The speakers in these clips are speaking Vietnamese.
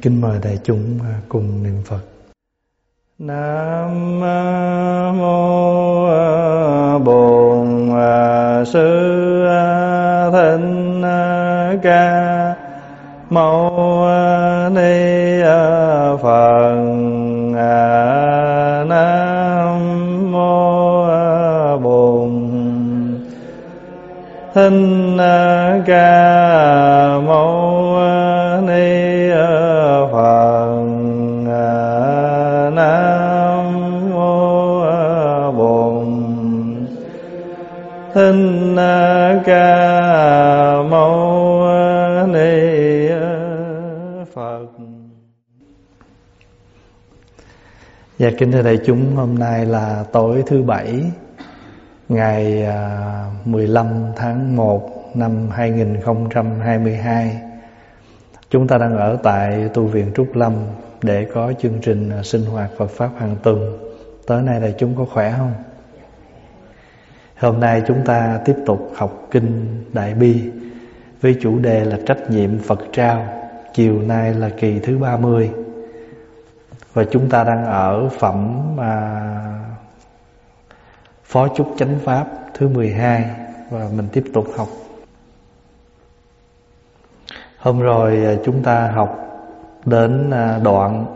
Kính mời đại chúng cùng niệm Phật. Nam mô Bổn Sư Thích Ca Mâu Ni Phật. Nam mô Bổn Thích Ca Mâu Ni Phật. Nam mô Bổn Thích Ca Mâu Ni Phật. Dạ kính thưa đại chúng, hôm nay là tối thứ Bảy, ngày 15 tháng 1 năm 2022. Chúng ta đang ở tại tu viện Trúc Lâm để có chương trình sinh hoạt Phật Pháp hàng tuần. Tối nay đại chúng có khỏe không? Hôm nay chúng ta tiếp tục học Kinh Đại Bi với chủ đề là trách nhiệm Phật trao. Chiều nay là kỳ thứ 30. Và chúng ta đang ở phẩm Phó Chúc Chánh Pháp thứ 12. Và mình tiếp tục học. Hôm rồi chúng ta học đến đoạn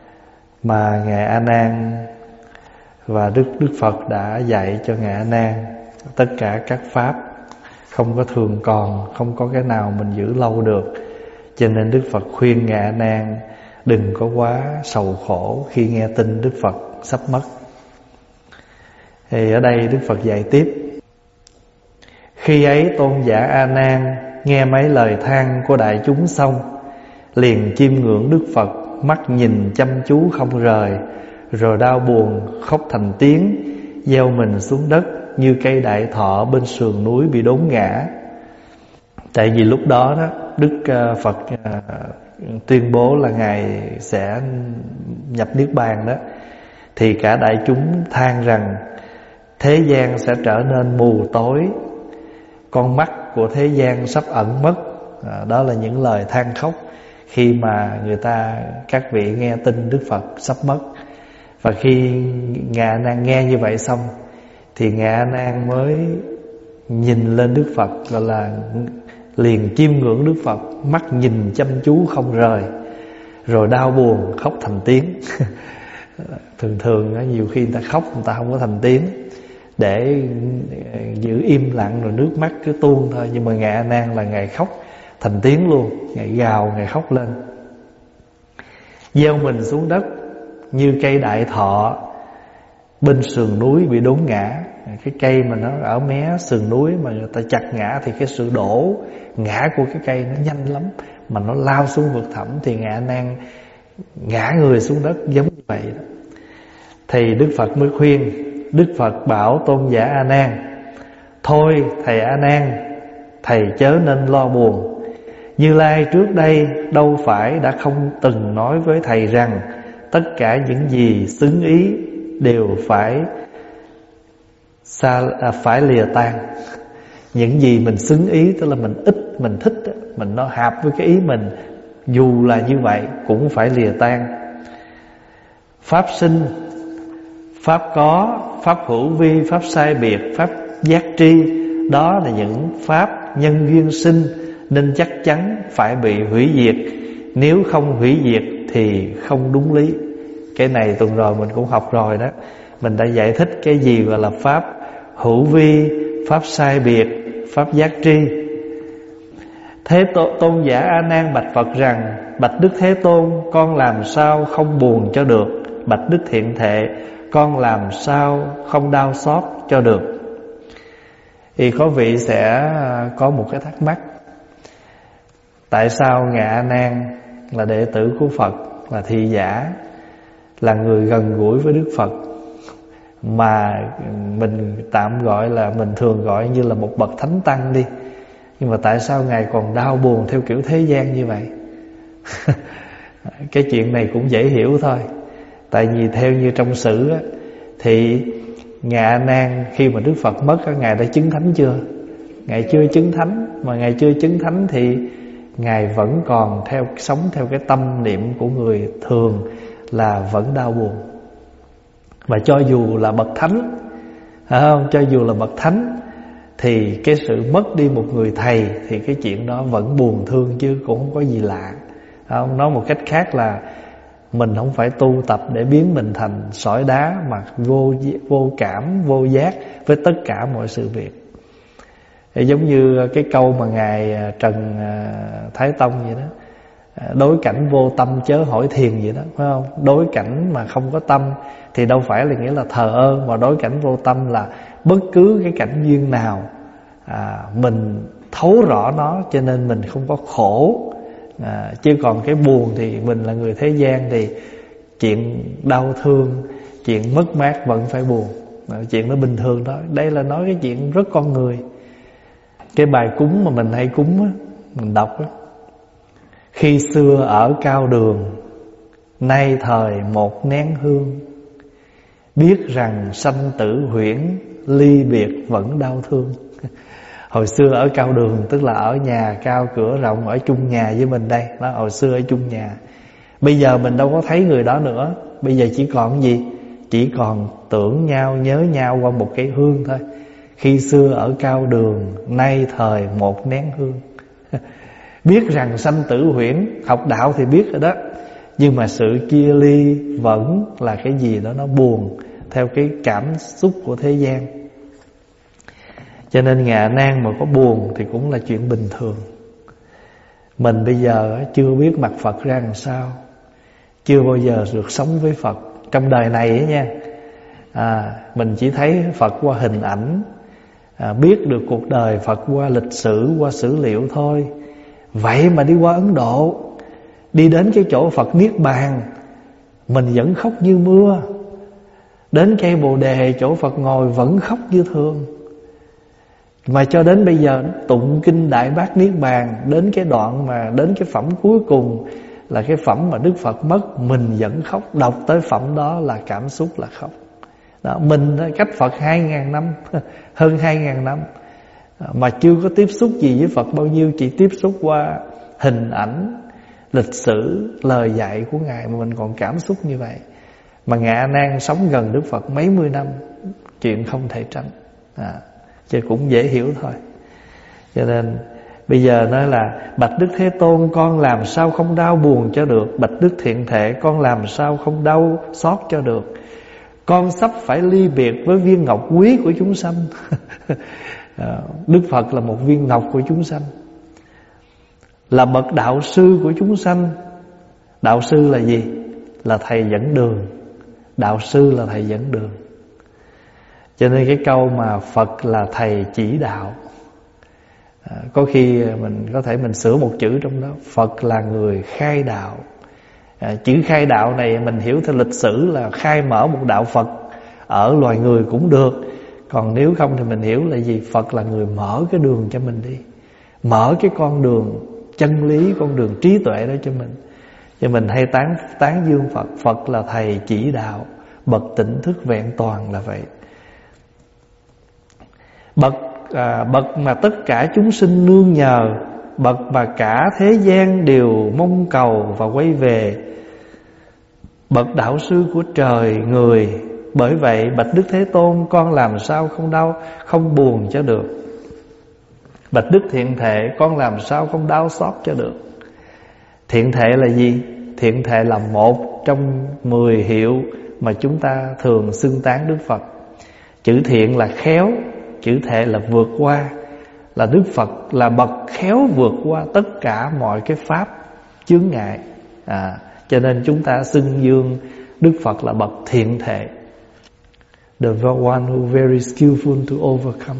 mà Ngài A Nan và Đức Phật đã dạy cho Ngài A Nan tất cả các pháp không có thường còn, không có cái nào mình giữ lâu được. Cho nên Đức Phật khuyên Ngài A Nan đừng có quá sầu khổ khi nghe tin Đức Phật sắp mất. Thì ở đây Đức Phật dạy tiếp: khi ấy tôn giả A Nan nghe mấy lời than của đại chúng xong, liền chiêm ngưỡng Đức Phật, mắt nhìn chăm chú không rời, rồi đau buồn khóc thành tiếng, gieo mình xuống đất như cây đại thọ bên sườn núi bị đốn ngã. Tại vì lúc đó Đức Phật tuyên bố là Ngài sẽ nhập Niết Bàn đó, thì cả đại chúng than rằng thế gian sẽ trở nên mù tối, con mắt của thế gian sắp ẩn mất. Đó là những lời than khóc khi mà các vị nghe tin Đức Phật sắp mất. Và khi Ngài A Nan nghe như vậy xong, thì Ngài A Nan mới nhìn lên Đức Phật, gọi là liền chiêm ngưỡng Đức Phật, mắt nhìn chăm chú không rời, rồi đau buồn khóc thành tiếng. Thường nhiều khi người ta khóc người ta không có thành tiếng, để giữ im lặng rồi nước mắt cứ tuôn thôi. Nhưng mà Ngài A Nan là Ngài khóc thành tiếng luôn, Ngài gào, Ngài khóc lên. Gieo mình xuống đất như cây đại thọ bên sườn núi bị đốn ngã. Cái cây mà nó ở mé sườn núi mà người ta chặt ngã, thì cái sự đổ ngã của cái cây nó nhanh lắm, mà nó lao xuống vực thẳm. Thì Ngài A Nan ngã người xuống đất giống như vậy đó. Thì Đức Phật mới khuyên. Đức Phật bảo tôn giả A Nan: thôi thầy A Nan, thầy chớ nên lo buồn. Như Lai trước đây đâu phải đã không từng nói với thầy rằng tất cả những gì xứng ý đều phải lìa tan. Những gì mình xứng ý, tức là mình mình thích, mình nó hợp với cái ý mình, dù là như vậy cũng phải lìa tan. Pháp sinh, pháp có, pháp hữu vi, pháp sai biệt, pháp giác tri, đó là những pháp nhân duyên sinh, nên chắc chắn phải bị hủy diệt. Nếu không hủy diệt thì không đúng lý. Cái này tuần rồi mình cũng học rồi đó. Mình đã giải thích cái gì gọi là pháp hữu vi, pháp sai biệt, pháp giác tri. Thế tôn giả A Nan bạch Phật rằng: bạch Đức Thế Tôn, con làm sao không buồn cho được? Bạch Đức Thiện Thệ, con làm sao không đau xót cho được? Thì có vị sẽ có một cái thắc mắc: tại sao Ngài A Nan là đệ tử của Phật, là thị giả, là người gần gũi với Đức Phật, mà mình tạm gọi là, mình thường gọi như là một bậc thánh tăng đi, nhưng mà tại sao Ngài còn đau buồn theo kiểu thế gian như vậy? Cái chuyện này cũng dễ hiểu thôi. Tại vì theo như trong sử á, thì Ngài A Nan khi mà Đức Phật mất, Ngài đã chứng thánh chưa? Ngài chưa chứng thánh. Mà Ngài chưa chứng thánh thì Ngài vẫn còn sống theo cái tâm niệm của người thường là vẫn đau buồn. Và cho dù là bậc thánh, không? Cho dù là bậc thánh thì cái sự mất đi một người thầy thì cái chuyện đó vẫn buồn thương chứ cũng không có gì lạ, không? Nói một cách khác là mình không phải tu tập để biến mình thành sỏi đá mà vô cảm, vô giác với tất cả mọi sự việc. Thì giống như cái câu mà Ngài Trần Thái Tông vậy đó, đối cảnh vô tâm chớ hỏi thiền vậy đó, phải không? Đối cảnh mà không có tâm thì đâu phải là nghĩa là thờ ơ, mà đối cảnh vô tâm là bất cứ cái cảnh duyên nào mình thấu rõ nó, cho nên mình không có khổ. Chứ còn cái buồn thì mình là người thế gian thì chuyện đau thương, chuyện mất mát vẫn phải buồn. Chuyện đó bình thường đó. Đây là nói cái chuyện rất con người. Cái bài cúng mà mình hay cúng á, mình đọc á: khi xưa ở cao đường, nay thời một nén hương, biết rằng sanh tử huyễn, ly biệt vẫn đau thương. Hồi xưa ở cao đường tức là ở nhà cao cửa rộng, ở chung nhà với mình đây đó. Hồi xưa ở chung nhà. Bây giờ mình đâu có thấy người đó nữa. Bây giờ chỉ còn gì? Chỉ còn tưởng nhau, nhớ nhau qua một cây hương thôi. Khi xưa ở cao đường, nay thời một nén hương. Biết rằng sanh tử huyễn, học đạo thì biết rồi đó, nhưng mà sự chia ly vẫn là cái gì đó nó buồn theo cái cảm xúc của thế gian. Cho nên ngạ nan mà có buồn thì cũng là chuyện bình thường. Mình bây giờ chưa biết mặt Phật ra làm sao, chưa bao giờ được sống với Phật trong đời này ấy nha. Mình chỉ thấy Phật qua hình ảnh, biết được cuộc đời Phật qua lịch sử, qua sử liệu thôi. Vậy mà đi qua Ấn Độ, đi đến cái chỗ Phật Niết Bàn, mình vẫn khóc như mưa. Đến cây Bồ Đề chỗ Phật ngồi vẫn khóc như thường. Mà cho đến bây giờ tụng kinh Đại Bát Niết Bàn, đến cái đoạn mà đến cái phẩm cuối cùng là cái phẩm mà Đức Phật mất, mình vẫn khóc. Đọc tới phẩm đó là cảm xúc là khóc đó. Mình cách Phật 2.000 năm, hơn 2.000 năm mà chưa có tiếp xúc gì với Phật bao nhiêu, chỉ tiếp xúc qua hình ảnh, lịch sử, lời dạy của Ngài mà mình còn cảm xúc như vậy. Mà Ngài A Nan sống gần Đức Phật mấy mươi năm, chuyện không thể tránh, chứ cũng dễ hiểu thôi. Cho nên bây giờ nói là: bạch Đức Thế Tôn, con làm sao không đau buồn cho được. Bạch Đức Thiện Thể, con làm sao không đau xót cho được. Con sắp phải ly biệt với viên ngọc quý của chúng sanh. Đức Phật là một viên ngọc của chúng sanh, là bậc đạo sư của chúng sanh. Đạo sư là gì? Là thầy dẫn đường. Đạo sư là thầy dẫn đường. Cho nên cái câu mà Phật là thầy chỉ đạo, có khi mình có thể mình sửa một chữ trong đó: Phật là người khai đạo. Chữ khai đạo này mình hiểu theo lịch sử là khai mở một đạo Phật ở loài người cũng được. Còn nếu không thì mình hiểu là gì? Phật là người mở cái đường cho mình đi, mở cái con đường chân lý, con đường trí tuệ đó cho mình. Cho mình hay tán dương Phật. Phật là thầy chỉ đạo, bậc tỉnh thức vẹn toàn là vậy. Bậc mà tất cả chúng sinh nương nhờ, bậc mà cả thế gian đều mong cầu và quay về, bậc đạo sư của trời người. Bởi vậy bạch Đức Thế Tôn, con làm sao không đau, không buồn cho được. Bạch Đức Thiện Thể, con làm sao không đau xót cho được. Thiện thể là gì? Thiện thể là một trong 10 hiệu mà chúng ta thường xưng tán Đức Phật. Chữ thiện là khéo, chữ thể là vượt qua. Là Đức Phật là bậc khéo vượt qua tất cả mọi cái pháp chướng ngại. Cho nên chúng ta xưng dương Đức Phật là bậc thiện thể, the one who very skillful to overcome,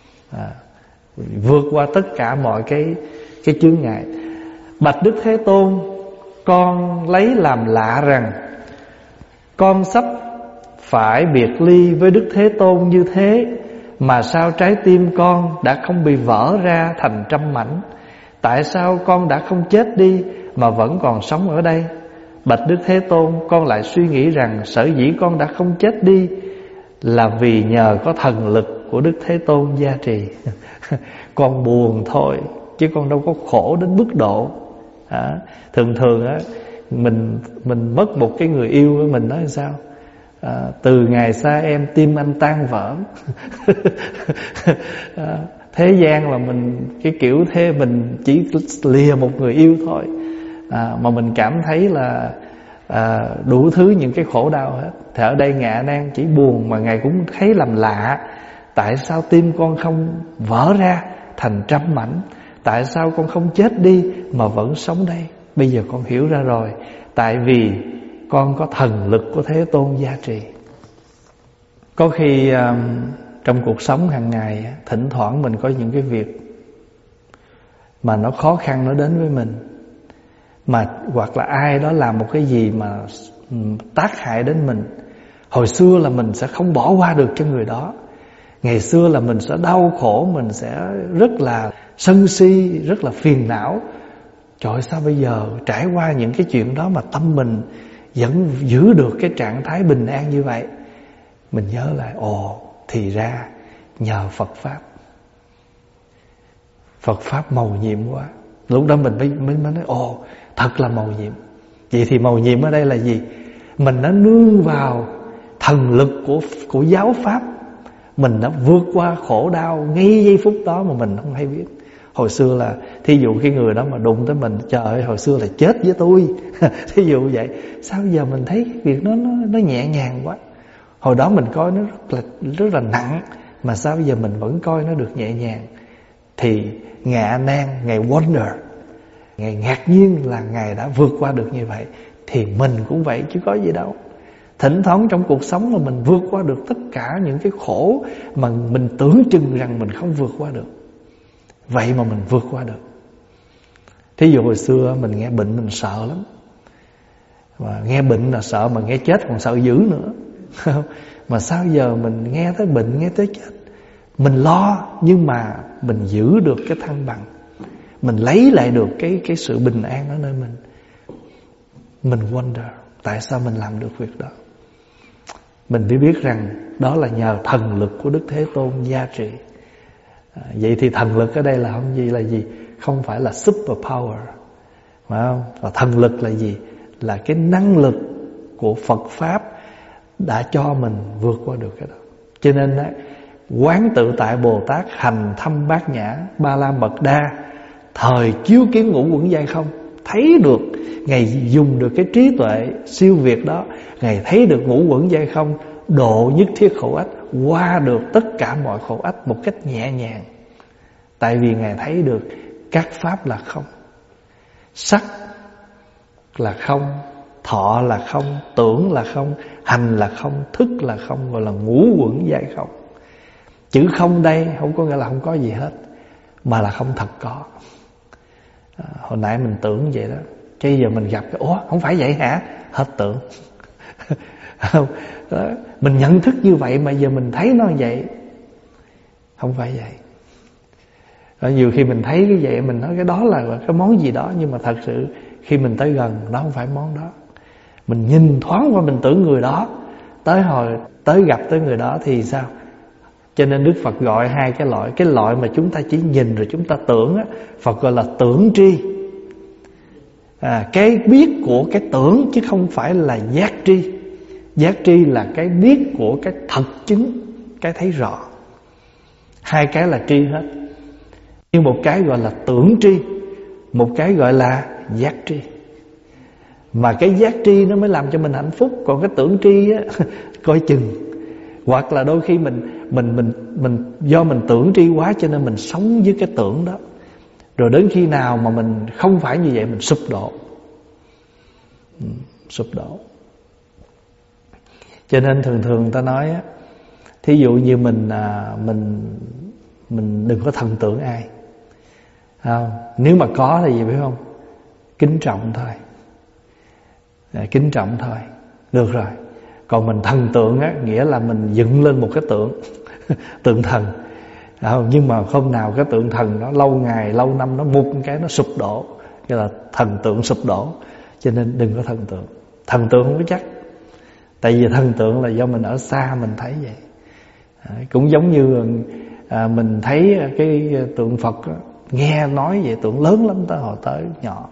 vượt qua tất cả mọi cái chướng ngại. Bạch Đức Thế Tôn, con lấy làm lạ rằng con sắp phải biệt ly với Đức Thế Tôn như thế, mà sao trái tim con đã không bị vỡ ra thành trăm mảnh? Tại sao con đã không chết đi mà vẫn còn sống ở đây? Bạch Đức Thế Tôn, con lại suy nghĩ rằng sở dĩ con đã không chết đi là vì nhờ có thần lực của Đức Thế Tôn gia trì. Con buồn thôi, chứ con đâu có khổ đến mức độ. Thường thường á, mình mất một cái người yêu của mình, nói sao? Từ ngày xa em tim anh tan vỡ. Thế gian là mình cái kiểu thế, mình chỉ lìa một người yêu thôi, mà mình cảm thấy là đủ thứ những cái khổ đau hết. Thì ở đây Ngài A Nan chỉ buồn mà Ngài cũng thấy làm lạ. Tại sao tim con không vỡ ra thành trăm mảnh? Tại sao con không chết đi mà vẫn sống đây? Bây giờ con hiểu ra rồi. Tại vì con có thần lực của Thế Tôn gia trì. Có khi trong cuộc sống hàng ngày, thỉnh thoảng mình có những cái việc mà nó khó khăn nó đến với mình, mà hoặc là ai đó làm một cái gì mà tác hại đến mình. Hồi xưa là mình sẽ không bỏ qua được cho người đó. Ngày xưa là mình sẽ đau khổ, mình sẽ rất là sân si, rất là phiền não. Trời ơi, sao bây giờ trải qua những cái chuyện đó mà tâm mình vẫn giữ được cái trạng thái bình an như vậy? Mình nhớ lại, thì ra nhờ Phật Pháp. Phật Pháp mầu nhiệm quá. Lúc đó mình mới nói, thật là mầu nhiệm. Vậy thì mầu nhiệm ở đây là gì? Mình đã nương vào thần lực của giáo Pháp. Mình đã vượt qua khổ đau ngay giây phút đó mà mình không hay biết. Hồi xưa là, thí dụ cái người đó mà đụng tới mình, trời ơi, hồi xưa là chết với tôi. Thí dụ vậy. Sao bây giờ mình thấy cái việc nó nhẹ nhàng quá? Hồi đó mình coi nó rất là nặng, mà sao bây giờ mình vẫn coi nó được nhẹ nhàng? Thì Ngài A Nan, Ngài wonder, Ngài ngạc nhiên là Ngài đã vượt qua được như vậy. Thì mình cũng vậy chứ có gì đâu. Thỉnh thoảng trong cuộc sống mà mình vượt qua được tất cả những cái khổ mà mình tưởng chừng rằng mình không vượt qua được. Vậy mà mình vượt qua được. Thí dụ hồi xưa mình nghe bệnh mình sợ lắm. Và nghe bệnh là sợ, mà nghe chết còn sợ dữ nữa. Mà sao giờ mình nghe tới bệnh, nghe tới chết, mình lo, nhưng mà mình giữ được cái thăng bằng. Mình lấy lại được cái sự bình an ở nơi mình. Mình wonder tại sao mình làm được việc đó. Mình mới biết rằng đó là nhờ thần lực của Đức Thế Tôn gia trì. Vậy thì thần lực ở đây là không gì, là gì? Không phải là super power, phải không? Và thần lực là gì? Là cái năng lực của Phật Pháp đã cho mình vượt qua được cái đó. Cho nên á, Quán Tự Tại Bồ Tát hành thâm Bát Nhã Ba La Mật Đa, thời chiếu kiến ngũ uẩn giai không, thấy được. Ngài dùng được cái trí tuệ siêu việt đó, Ngài thấy được ngũ uẩn giai không, độ nhất thiết khổ ách, qua được tất cả mọi khổ ách một cách nhẹ nhàng. Tại vì Ngài thấy được các pháp là không, sắc là không, thọ là không, tưởng là không, hành là không, thức là không, gọi là ngũ uẩn giai không. Chữ không đây không có nghĩa là không có gì hết, mà là không thật có. Hồi nãy mình tưởng vậy đó, chứ giờ mình gặp cái không phải vậy hả? Hết tưởng. Đó, mình nhận thức như vậy mà giờ mình thấy nó vậy. Không phải vậy. Đó, nhiều khi mình thấy cái vậy mình nói cái đó là cái món gì đó, nhưng mà thật sự khi mình tới gần nó không phải món đó. Mình nhìn thoáng qua mình tưởng người đó, tới gặp tới người đó thì sao? Cho nên Đức Phật gọi hai cái loại. Cái loại mà chúng ta chỉ nhìn rồi chúng ta tưởng á, Phật gọi là tưởng tri. Cái biết của cái tưởng chứ không phải là giác tri. Giác tri là cái biết của cái thật chứng, cái thấy rõ. Hai cái là tri hết. Nhưng một cái gọi là tưởng tri, một cái gọi là giác tri. Mà cái giác tri nó mới làm cho mình hạnh phúc. Còn cái tưởng tri á, coi chừng. Hoặc là đôi khi mình do mình tưởng tri quá cho nên mình sống với cái tưởng đó. Rồi đến khi nào mà mình không phải như vậy mình sụp đổ. Sụp đổ. Cho nên thường người ta nói á, thí dụ như mình đừng có thần tượng ai. Nếu mà có thì gì biết không? Kính trọng thôi. Kính trọng thôi. Được rồi. Còn mình thần tượng á, nghĩa là mình dựng lên một cái tượng tượng thần. Nhưng mà hôm nào cái tượng thần nó lâu ngày lâu năm nó một cái nó sụp đổ, cái là thần tượng sụp đổ. Cho nên đừng có thần tượng. Thần tượng không có chắc. Tại vì thần tượng là do mình ở xa mình thấy vậy. Cũng giống như mình thấy cái tượng Phật á, nghe nói vậy tưởng lớn lắm, tới hồi tới nhỏ.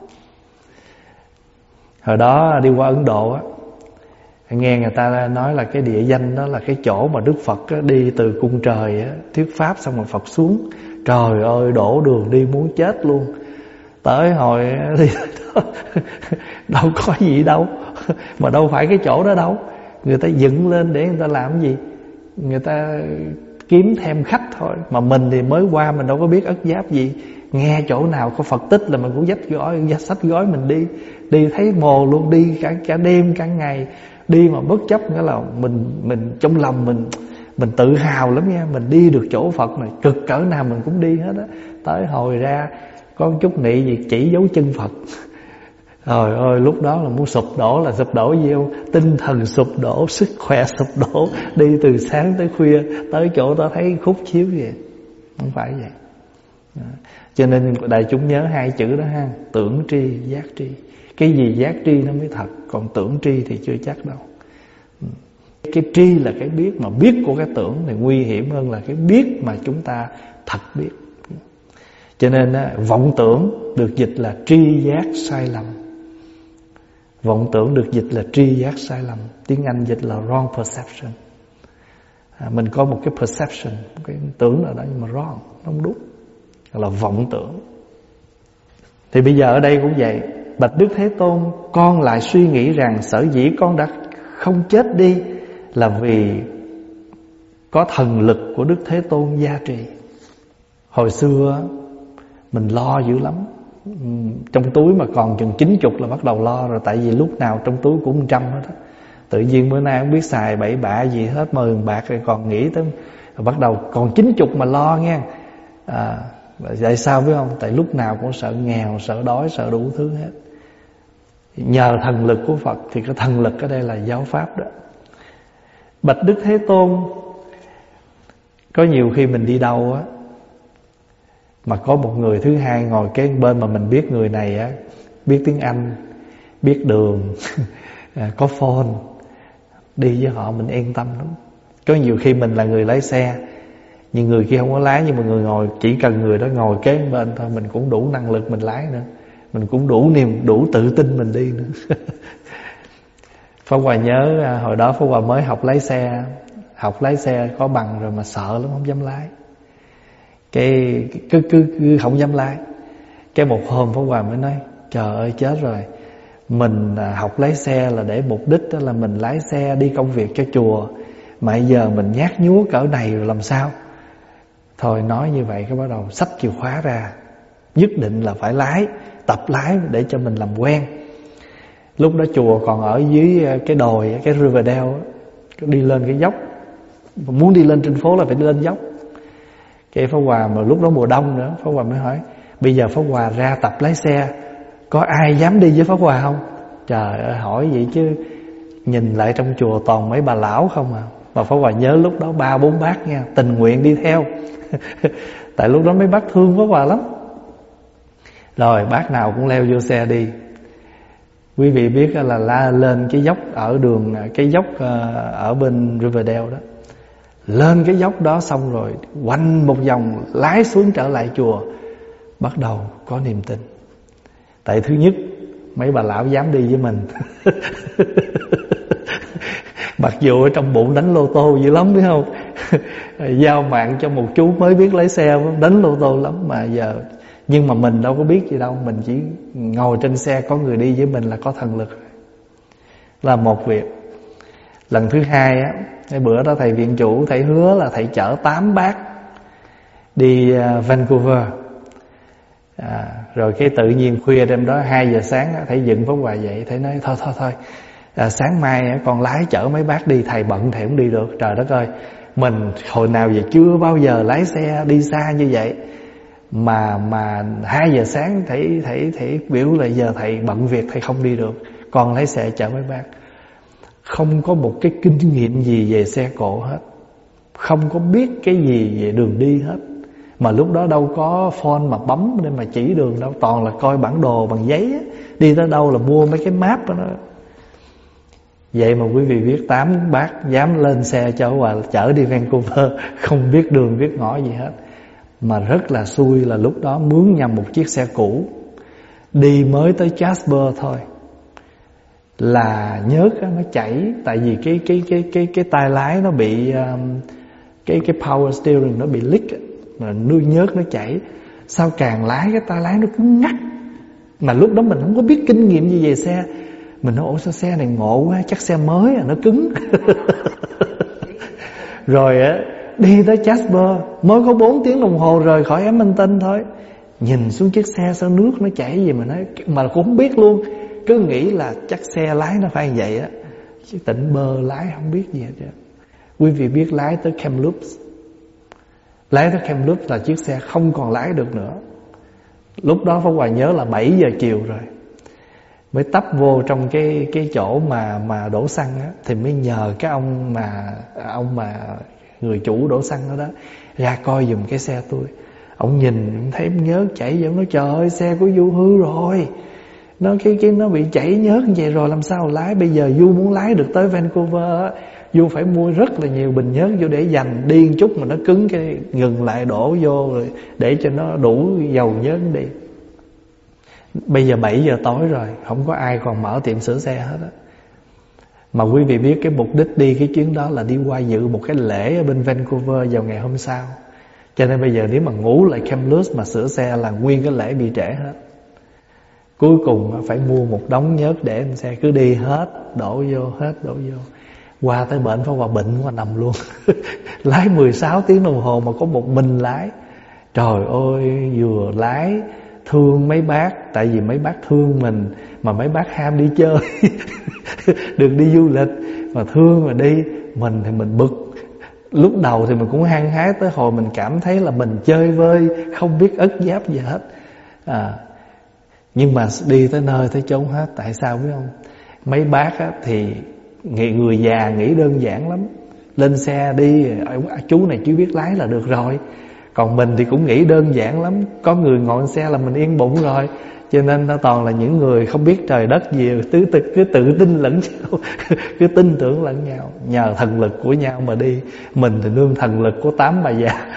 Hồi đó đi qua Ấn Độ á, nghe người ta nói là cái địa danh đó là cái chỗ mà Đức Phật đi từ cung trời á, thuyết pháp xong rồi Phật xuống. Trời ơi, đổ đường đi muốn chết luôn. Tới hồi đi đó, đâu có gì đâu, mà đâu phải cái chỗ đó đâu. Người ta dựng lên để người ta làm cái gì? Người ta kiếm thêm khách thôi. Mà mình thì mới qua, mình đâu có biết ất giáp gì. Nghe chỗ nào có Phật tích là mình cũng xách gói mình đi. Đi thấy mồ luôn, đi cả đêm cả ngày. Đi mà bất chấp, nghĩa là mình trong lòng mình tự hào lắm nha. Mình đi được chỗ Phật này, cực cỡ nào mình cũng đi hết á. Tới hồi ra có một chút nị gì chỉ dấu chân Phật. Trời ơi, lúc đó là muốn sụp đổ. Là sụp đổ gì không? Tinh thần sụp đổ, sức khỏe sụp đổ. Đi từ sáng tới khuya, tới chỗ đó thấy khúc chiếu vậy. Không phải vậy. Cho nên đại chúng nhớ hai chữ đó ha: tưởng tri, giác tri. Cái gì giác tri nó mới thật, còn tưởng tri thì chưa chắc đâu. Cái tri là cái biết, mà biết của cái tưởng thì nguy hiểm hơn là cái biết mà chúng ta thật biết. Cho nên vọng tưởng được dịch là tri giác sai lầm. Vọng tưởng được dịch là tri giác sai lầm. Tiếng Anh dịch là wrong perception. Mình có một cái perception, một cái tưởng nào đó nhưng mà wrong, không đúng, là vọng tưởng. Thì bây giờ ở đây cũng vậy. Bạch Đức Thế Tôn, con lại suy nghĩ rằng sở dĩ con đã không chết đi là vì có thần lực của Đức Thế Tôn gia trì. Hồi xưa mình lo dữ lắm. Trong túi mà còn chừng 90 là bắt đầu lo rồi. Tại vì lúc nào trong túi cũng 100 hết á. Tự nhiên bữa nay không biết xài bậy bạ gì hết, 10 bạc rồi còn nghĩ tới, rồi bắt đầu còn 90 mà lo nghe. Vậy sao biết không? Tại lúc nào cũng sợ nghèo, sợ đói, sợ đủ thứ hết. Nhờ thần lực của Phật. Thì cái thần lực ở đây là giáo pháp đó. Bạch Đức Thế Tôn, có nhiều khi mình đi đâu á, mà có một người thứ hai ngồi kế bên mà mình biết người này á, biết tiếng Anh, biết đường, có phone, đi với họ mình yên tâm lắm. Có nhiều khi mình là người lái xe, nhưng người kia không có lái, nhưng mà người ngồi, chỉ cần người đó ngồi kế bên thôi, mình cũng đủ năng lực mình lái nữa. Mình cũng đủ tự tin mình đi nữa. Pháp Hòa nhớ hồi đó Pháp Hòa mới học lái xe. Học lái xe có bằng rồi mà sợ lắm, không dám lái. Cái cứ không dám lái. Cái một hôm Pháp Hòa mới nói: trời ơi chết rồi. Mình học lái xe là để mục đích đó là mình lái xe đi công việc cho chùa, mà giờ mình nhát nhúa cỡ này rồi làm sao? Thôi nói như vậy cái bắt đầu xách chìa khóa ra. Nhất định là phải lái, tập lái để cho mình làm quen. Lúc đó chùa còn ở dưới cái đồi, cái Riverdale, đi lên cái dốc. Muốn đi lên trên phố là phải đi lên dốc. Cái Pháp Hòa mà lúc đó mùa đông nữa, Pháp Hòa mới hỏi: bây giờ Pháp Hòa ra tập lái xe, có ai dám đi với Pháp Hòa không? Trời ơi, hỏi vậy chứ nhìn lại trong chùa toàn mấy bà lão không à. Mà Pháp Hòa nhớ lúc đó 3-4 bác nha, tình nguyện đi theo. Tại lúc đó mấy bác thương Pháp Hòa lắm. Rồi bác nào cũng leo vô xe đi. Quý vị biết là lên cái dốc ở đường, cái dốc ở bên Riverdale đó. Lên cái dốc đó xong rồi quanh một vòng lái xuống trở lại chùa. Bắt đầu có niềm tin. Tại thứ nhất, mấy bà lão dám đi với mình. Mặc dù ở trong bụng đánh lô tô dữ lắm, biết không? Giao mạng cho một chú mới biết lái xe, đánh lô tô lắm mà giờ. Nhưng mà mình đâu có biết gì đâu. Mình chỉ ngồi trên xe có người đi với mình là có thần lực. Là một việc. Lần thứ hai á, cái bữa đó thầy viện chủ, thầy hứa là thầy chở 8 bác đi Vancouver. Rồi cái tự nhiên khuya đêm đó 2 giờ sáng thầy dựng Pháp Hòa dậy. Thầy nói thôi sáng mai con lái chở mấy bác đi. Thầy bận thầy không đi được. Trời đất ơi, mình hồi nào giờ chưa bao giờ lái xe đi xa như vậy. Mà 2 giờ sáng thầy biểu là giờ thầy bận việc, thầy không đi được, con lái xe chở mấy bác. Không có một cái kinh nghiệm gì về xe cộ hết, không có biết cái gì về đường đi hết. Mà lúc đó đâu có phone mà bấm để mà chỉ đường đâu, toàn là coi bản đồ bằng giấy á. Đi tới đâu là mua mấy cái map đó. Vậy mà quý vị biết 8 bác dám lên xe chở đi Vancouver, không biết đường biết ngõ gì hết. Mà rất là xui là lúc đó mướn nhầm một chiếc xe cũ, đi mới tới Jasper thôi là nhớt nó chảy. Tại vì cái tay lái nó bị cái power steering nó bị leak, mà nhớt nó chảy. Sao càng lái cái tay lái nó cứng ngắc. Mà lúc đó mình không có biết kinh nghiệm gì về xe. Mình nói ủa sao xe này ngộ quá, chắc xe mới nó cứng. Rồi đi tới Jasper mới có 4 tiếng đồng hồ rời khỏi Edmonton thôi. Nhìn xuống chiếc xe sao nước nó chảy gì mà nói, mà cũng không biết luôn. Cứ nghĩ là chắc xe lái nó phải vậy á, chứ tỉnh bơ lái không biết gì hết trơn. Quý vị biết lái tới Kamloops, lái tới Kamloops là chiếc xe không còn lái được nữa. Lúc đó Pháp Hòa nhớ là 7 giờ chiều rồi, mới tấp vô trong cái chỗ mà đổ xăng á, thì mới nhờ cái ông mà người chủ đổ xăng đó ra coi giùm cái xe tôi. Ông nhìn thấy nhớt chảy vậy, ông nói trời ơi xe của Du hư rồi, nó nó bị chảy nhớt như vậy rồi làm sao lái. Bây giờ Du muốn lái được tới Vancouver á, Du phải mua rất là nhiều bình nhớt vô để dành, đi chút mà nó cứng cái ngừng lại đổ vô rồi để cho nó đủ dầu nhớt đi. Bây giờ 7 giờ tối rồi, không có ai còn mở tiệm sửa xe hết á. Mà quý vị biết cái mục đích đi cái chuyến đó là đi qua dự một cái lễ ở bên Vancouver vào ngày hôm sau. Cho nên bây giờ nếu mà ngủ lại Kamloops mà sửa xe là nguyên cái lễ bị trễ hết. Cuối cùng phải mua một đống nhớt để lên xe, cứ đi hết đổ vô. Qua tới bệnh Pháp Hòa bệnh qua nằm luôn. Lái 16 tiếng đồng hồ mà có một mình lái. Trời ơi, vừa lái thương mấy bác, tại vì mấy bác thương mình, mà mấy bác ham đi chơi. Được đi du lịch mà thương mà đi, mình thì mình bực. Lúc đầu thì mình cũng hăng hái, tới hồi mình cảm thấy là mình chơi vơi, không biết ất giáp gì hết. Nhưng mà đi tới nơi tới chốn hết. Tại sao biết không? Mấy bác á, thì người già nghĩ đơn giản lắm, lên xe đi, chú này chú biết lái là được rồi. Còn mình thì cũng nghĩ đơn giản lắm, có người ngồi xe là mình yên bụng rồi. Cho nên nó toàn là những người không biết trời đất gì, cứ tự tin lẫn nhau. Cứ tin tưởng lẫn nhau, nhờ thần lực của nhau mà đi. Mình thì nương thần lực của 8 bà già.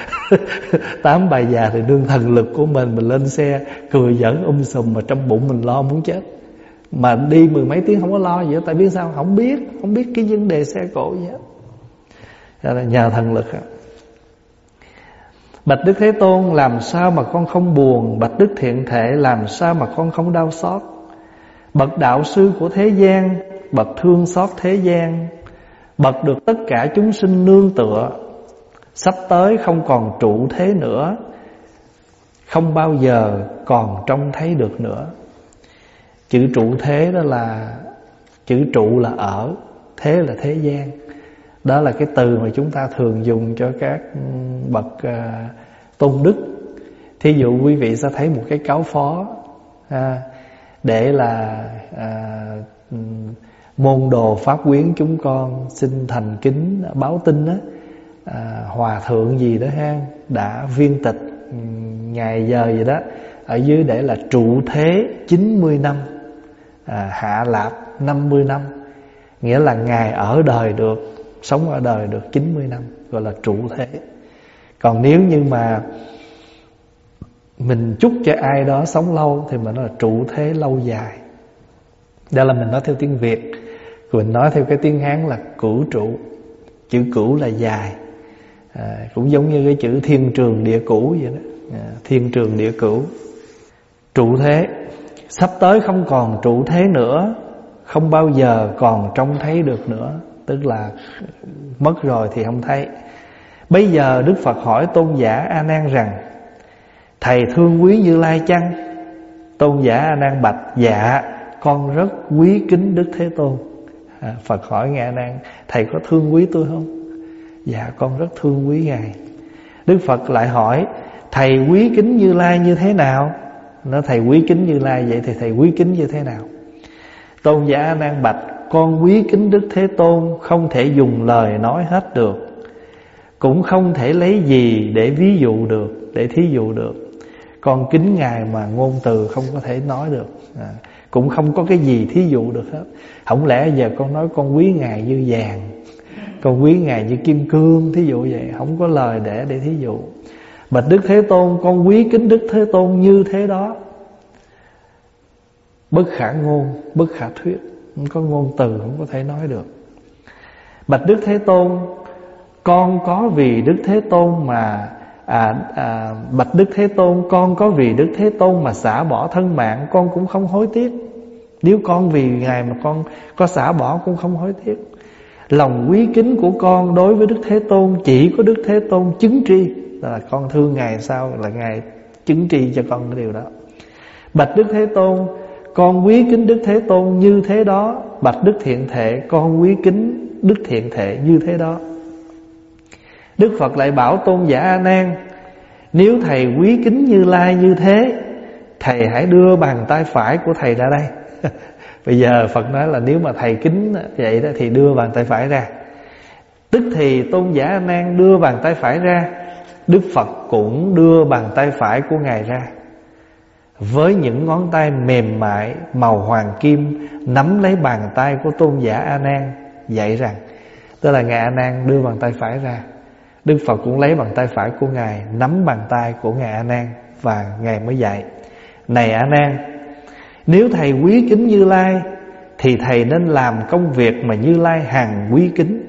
8 bà già thì nương thần lực của mình lên xe cười giỡn sùm, mà trong bụng mình lo muốn chết. Mà đi 10 mấy tiếng không có lo gì hết. Tại biết sao? Không biết cái vấn đề xe cộ gì hết. Đó là nhờ thần lực. Bạch Đức Thế Tôn, làm sao mà con không buồn? Bạch Đức Thiện Thể, làm sao mà con không đau xót? Bậc đạo sư của thế gian, bậc thương xót thế gian, bậc được tất cả chúng sinh nương tựa, sắp tới không còn trụ thế nữa, không bao giờ còn trông thấy được nữa. Chữ trụ thế đó là, chữ trụ là ở, thế là thế gian. Đó là cái từ mà chúng ta thường dùng cho các bậc tôn đức. Thí dụ quý vị sẽ thấy một cái cáo phó để là môn đồ pháp quyến chúng con xin thành kính báo tin á, hòa thượng gì đó ha, đã viên tịch ngày giờ gì đó, ở dưới để là trụ thế 90 năm, hạ lạp 50 năm, nghĩa là ngài ở đời được, sống ở đời được 90 năm, gọi là trụ thế. Còn nếu như mà mình chúc cho ai đó sống lâu thì mình nói là trụ thế lâu dài. Đó là mình nói theo tiếng Việt. Mình nói theo cái tiếng Hán là cửu trụ. Chữ cửu là dài, cũng giống như cái chữ thiên trường địa cửu vậy đó. Thiên trường địa cửu. Trụ thế, sắp tới không còn trụ thế nữa, không bao giờ còn trông thấy được nữa. Tức là mất rồi thì không thấy. Bây giờ Đức Phật hỏi tôn giả A Nan rằng: thầy thương quý Như Lai chăng? Tôn giả A Nan bạch: dạ, con rất quý kính Đức Thế Tôn. Phật hỏi ngài A Nan: thầy có thương quý tôi không? Dạ, con rất thương quý ngài. Đức Phật lại hỏi: thầy quý kính Như Lai như thế nào? Nói thầy quý kính Như Lai, vậy thì thầy quý kính như thế nào? Tôn giả A Nan bạch: con quý kính Đức Thế Tôn không thể dùng lời nói hết được, cũng không thể lấy gì để ví dụ được, để thí dụ được. Con kính ngài mà ngôn từ không có thể nói được, cũng không có cái gì thí dụ được hết. Không lẽ giờ con nói con quý ngài như vàng, con quý ngài như kim cương, thí dụ vậy, không có lời để thí dụ. Bạch Đức Thế Tôn, con quý kính Đức Thế Tôn như thế đó. Bất khả ngôn, bất khả thuyết, không có ngôn từ, không có thể nói được. Bạch Đức Thế Tôn, con có vì Đức Thế Tôn mà Bạch Đức Thế Tôn, con có vì Đức Thế Tôn mà xả bỏ thân mạng, con cũng không hối tiếc. Nếu con vì Ngài mà con có xả bỏ cũng không hối tiếc. Lòng quý kính của con đối với Đức Thế Tôn chỉ có Đức Thế Tôn chứng tri. Là con thương Ngài sao là Ngài chứng tri cho con cái điều đó. Bạch Đức Thế Tôn, con quý kính Đức Thế Tôn như thế đó. Bạch Đức Thiện Thệ, con quý kính Đức Thiện Thệ như thế đó. Đức Phật lại bảo tôn giả A Nan, nếu thầy quý kính Như Lai như thế, thầy hãy đưa bàn tay phải của thầy ra đây. Bây giờ Phật nói là nếu mà thầy kính vậy đó thì đưa bàn tay phải ra. Tức thì tôn giả A Nan đưa bàn tay phải ra, Đức Phật cũng đưa bàn tay phải của Ngài ra, với những ngón tay mềm mại màu hoàng kim nắm lấy bàn tay của tôn giả A Nan, dạy rằng, tức là Ngài A Nan đưa bàn tay phải ra, Đức Phật cũng lấy bàn tay phải của Ngài nắm bàn tay của Ngài A Nan, và Ngài mới dạy: này A Nan, nếu thầy quý kính Như Lai thì thầy nên làm công việc mà Như Lai hằng quý kính.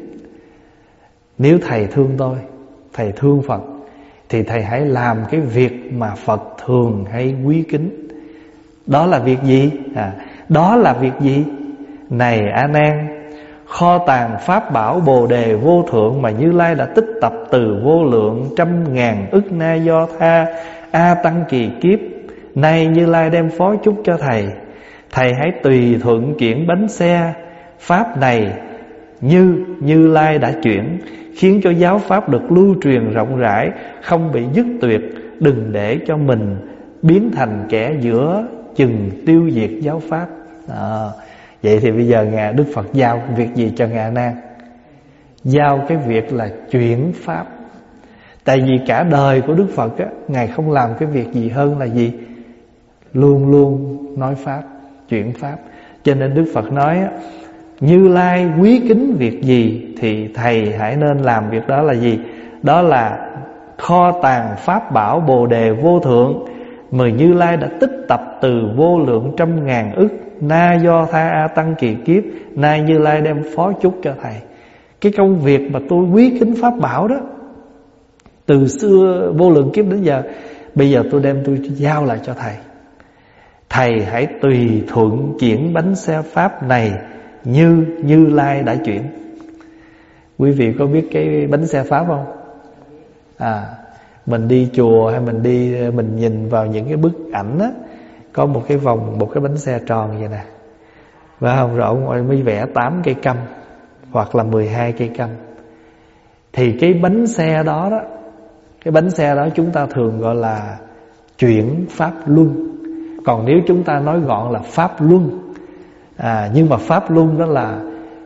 Nếu thầy thương tôi, thầy thương Phật, thì thầy hãy làm cái việc mà Phật thường hay quý kính. Đó là việc gì? Đó là việc gì? Này A Nan, kho tàng pháp bảo Bồ Đề vô thượng mà Như Lai đã tích tập từ vô lượng trăm ngàn ức na do tha A tăng kỳ kiếp, nay Như Lai đem phó chúc cho thầy. Thầy hãy tùy thuận chuyển bánh xe pháp này như Như Lai đã chuyển, khiến cho giáo pháp được lưu truyền rộng rãi, không bị dứt tuyệt. Đừng để cho mình biến thành kẻ giữa chừng tiêu diệt giáo pháp. Vậy thì bây giờ Ngài Đức Phật giao việc gì cho Ngài A Nan? Giao cái việc là chuyển pháp. Tại vì cả đời của Đức Phật á, Ngài không làm cái việc gì hơn là gì? Luôn luôn nói pháp, chuyển pháp. Cho nên Đức Phật nói á, Như Lai quý kính việc gì thì thầy hãy nên làm việc đó là gì? Đó là kho tàng pháp bảo Bồ Đề vô thượng mà Như Lai đã tích tập từ vô lượng trăm ngàn ức na do tha a tăng kỳ kiếp, nay Như Lai đem phó chúc cho thầy. Cái công việc mà tôi quý kính pháp bảo đó, từ xưa vô lượng kiếp đến giờ, bây giờ tôi đem tôi giao lại cho thầy. Thầy hãy tùy thuận chuyển bánh xe pháp này như Như Lai đã chuyển. Quý vị có biết cái bánh xe pháp không? Mình đi chùa hay mình nhìn vào những cái bức ảnh á, có một cái vòng, một cái bánh xe tròn vậy nè, và không rồi ông ấy mới vẽ 8 cây căm hoặc là 12 cây căm. Thì cái bánh xe đó đó, cái bánh xe đó chúng ta thường gọi là chuyển pháp luân. Còn nếu chúng ta nói gọn là pháp luân. Nhưng mà pháp luân đó là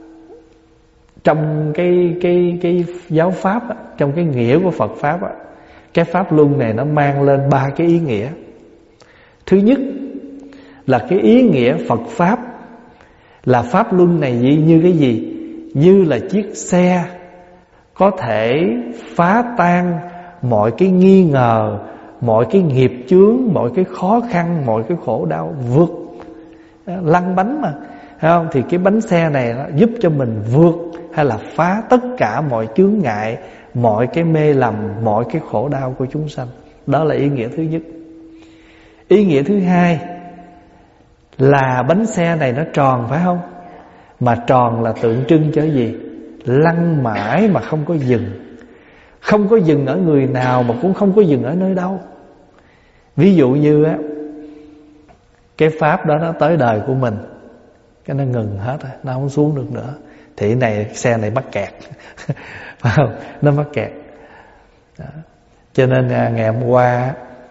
trong cái giáo pháp á, trong cái nghĩa của Phật pháp á, cái pháp luân này nó mang lên 3 cái ý nghĩa. Thứ nhất là cái ý nghĩa Phật pháp, là pháp luân này như cái gì? Như là chiếc xe có thể phá tan mọi cái nghi ngờ, mọi cái nghiệp chướng, mọi cái khó khăn, mọi cái khổ đau, vượt lăn bánh mà, thấy không? Thì cái bánh xe này nó giúp cho mình vượt hay là phá tất cả mọi chướng ngại, mọi cái mê lầm, mọi cái khổ đau của chúng sanh. Đó là ý nghĩa thứ nhất. Ý nghĩa thứ hai là bánh xe này nó tròn, phải không? Mà tròn là tượng trưng cho gì? Lăn mãi mà không có dừng. Không có dừng ở người nào mà cũng không có dừng ở nơi đâu. Ví dụ như á, cái pháp đó nó tới đời của mình, cái nó ngừng hết rồi, nó không xuống được nữa, thì cái này xe này mắc kẹt. Phải không? Nó mắc kẹt đó. Cho nên ngày hôm qua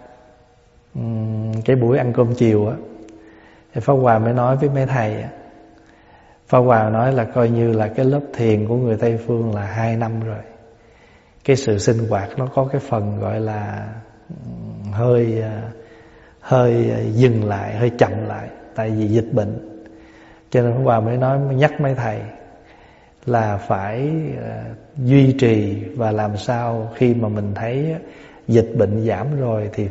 cái buổi ăn cơm chiều á, thì Pháp Hòa mới nói với mấy thầy á, Pháp Hòa nói là coi như là cái lớp thiền của người Tây Phương là 2 năm rồi. Cái sự sinh hoạt nó có cái phần gọi là hơi dừng lại, hơi chậm lại, tại vì dịch bệnh. Cho nên Pháp Hòa mới nhắc mấy thầy là phải duy trì, và làm sao khi mà mình thấy dịch bệnh giảm rồi thì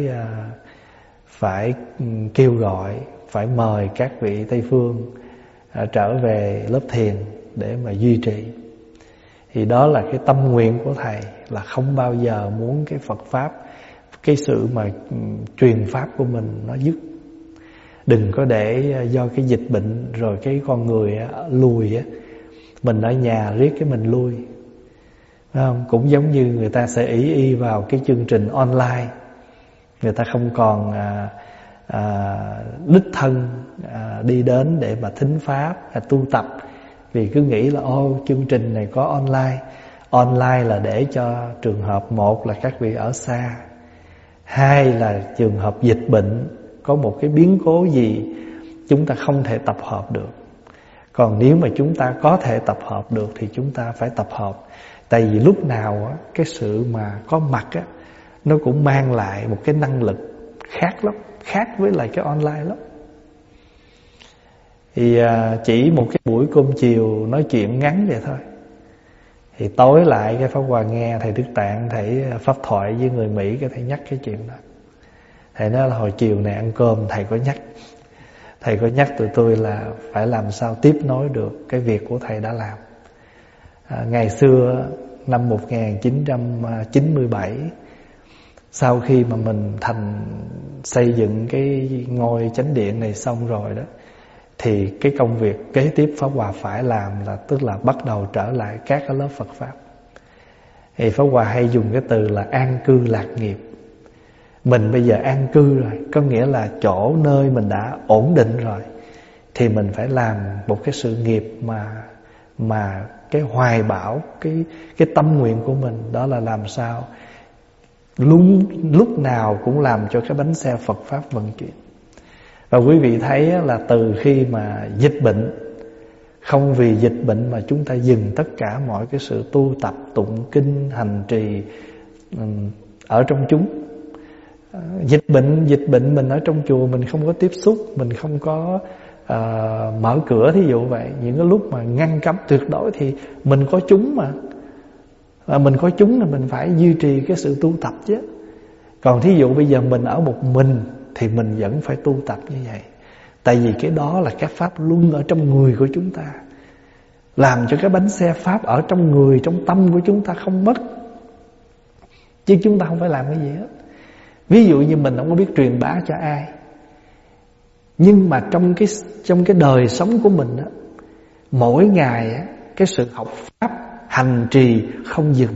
phải kêu gọi, phải mời các vị Tây Phương trở về lớp thiền để mà duy trì. Thì đó là cái tâm nguyện của thầy, là không bao giờ muốn cái Phật Pháp, cái sự mà truyền Pháp của mình nó dứt. Đừng có để do cái dịch bệnh rồi cái con người lùi, mình ở nhà riết cái mình lui, phải không? Cũng giống như người ta sẽ ỷ y vào cái chương trình online, người ta không còn đích thân đi đến để mà thính Pháp, tu tập, vì cứ nghĩ là chương trình này có online. Online là để cho trường hợp, một là các vị ở xa, hai là trường hợp dịch bệnh, có một cái biến cố gì chúng ta không thể tập hợp được. Còn nếu mà chúng ta có thể tập hợp được thì chúng ta phải tập hợp. Tại vì lúc nào cái sự mà có mặt nó cũng mang lại một cái năng lực khác lắm, khác với lại cái online lắm. Thì chỉ một cái buổi cơm chiều nói chuyện ngắn vậy thôi, thì tối lại cái Pháp Hòa nghe thầy Đức Tạng thầy pháp thoại với người Mỹ, cái thầy nhắc cái chuyện đó. Thầy nói là hồi chiều này ăn cơm thầy có nhắc tụi tôi là phải làm sao tiếp nối được cái việc của thầy đã làm. Ngày xưa năm 1997, sau khi mà mình xây dựng cái ngôi chánh điện này xong rồi đó, thì cái công việc kế tiếp Pháp Hòa phải làm là tức là bắt đầu trở lại các cái lớp Phật Pháp. Thì Pháp Hòa hay dùng cái từ là an cư lạc nghiệp. Mình bây giờ an cư rồi, có nghĩa là chỗ nơi mình đã ổn định rồi, thì mình phải làm một cái sự nghiệp mà cái hoài bão, cái tâm nguyện của mình đó là làm sao lúc nào cũng làm cho cái bánh xe Phật Pháp vận chuyển. Và quý vị thấy là từ khi mà dịch bệnh, không vì dịch bệnh mà chúng ta dừng tất cả mọi cái sự tu tập, tụng kinh, hành trì ở trong chúng. Dịch bệnh mình ở trong chùa mình không có tiếp xúc, mình không có mở cửa, thí dụ vậy. Những cái lúc mà ngăn cấm tuyệt đối thì mình có chúng mà, mình có chúng là mình phải duy trì cái sự tu tập chứ. Còn thí dụ bây giờ mình ở một mình thì mình vẫn phải tu tập như vậy. Tại vì cái đó là các pháp luân ở trong người của chúng ta, làm cho cái bánh xe Pháp ở trong người, trong tâm của chúng ta không mất. Chứ chúng ta không phải làm cái gì hết. Ví dụ như mình không có biết truyền bá cho ai, nhưng mà trong cái đời sống của mình á, mỗi ngày á, cái sự học Pháp, hành trì không dừng.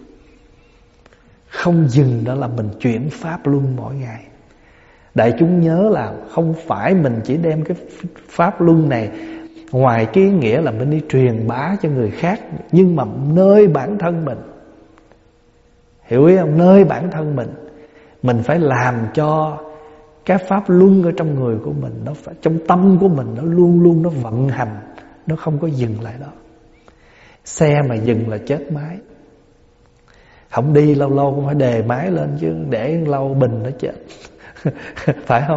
Không dừng đó là mình chuyển Pháp luân mỗi ngày. Đại chúng nhớ là không phải mình chỉ đem cái Pháp luân này ngoài cái ý nghĩa là mình đi truyền bá cho người khác, nhưng mà nơi bản thân mình. Hiểu ý không? Nơi bản thân mình phải làm cho cái pháp luân ở trong người của mình, nó phải, trong tâm của mình nó luôn luôn nó vận hành, nó không có dừng lại đó. Xe mà dừng là chết máy. Không đi lâu lâu cũng phải đề máy lên, chứ để lâu bình nó chết. Phải không?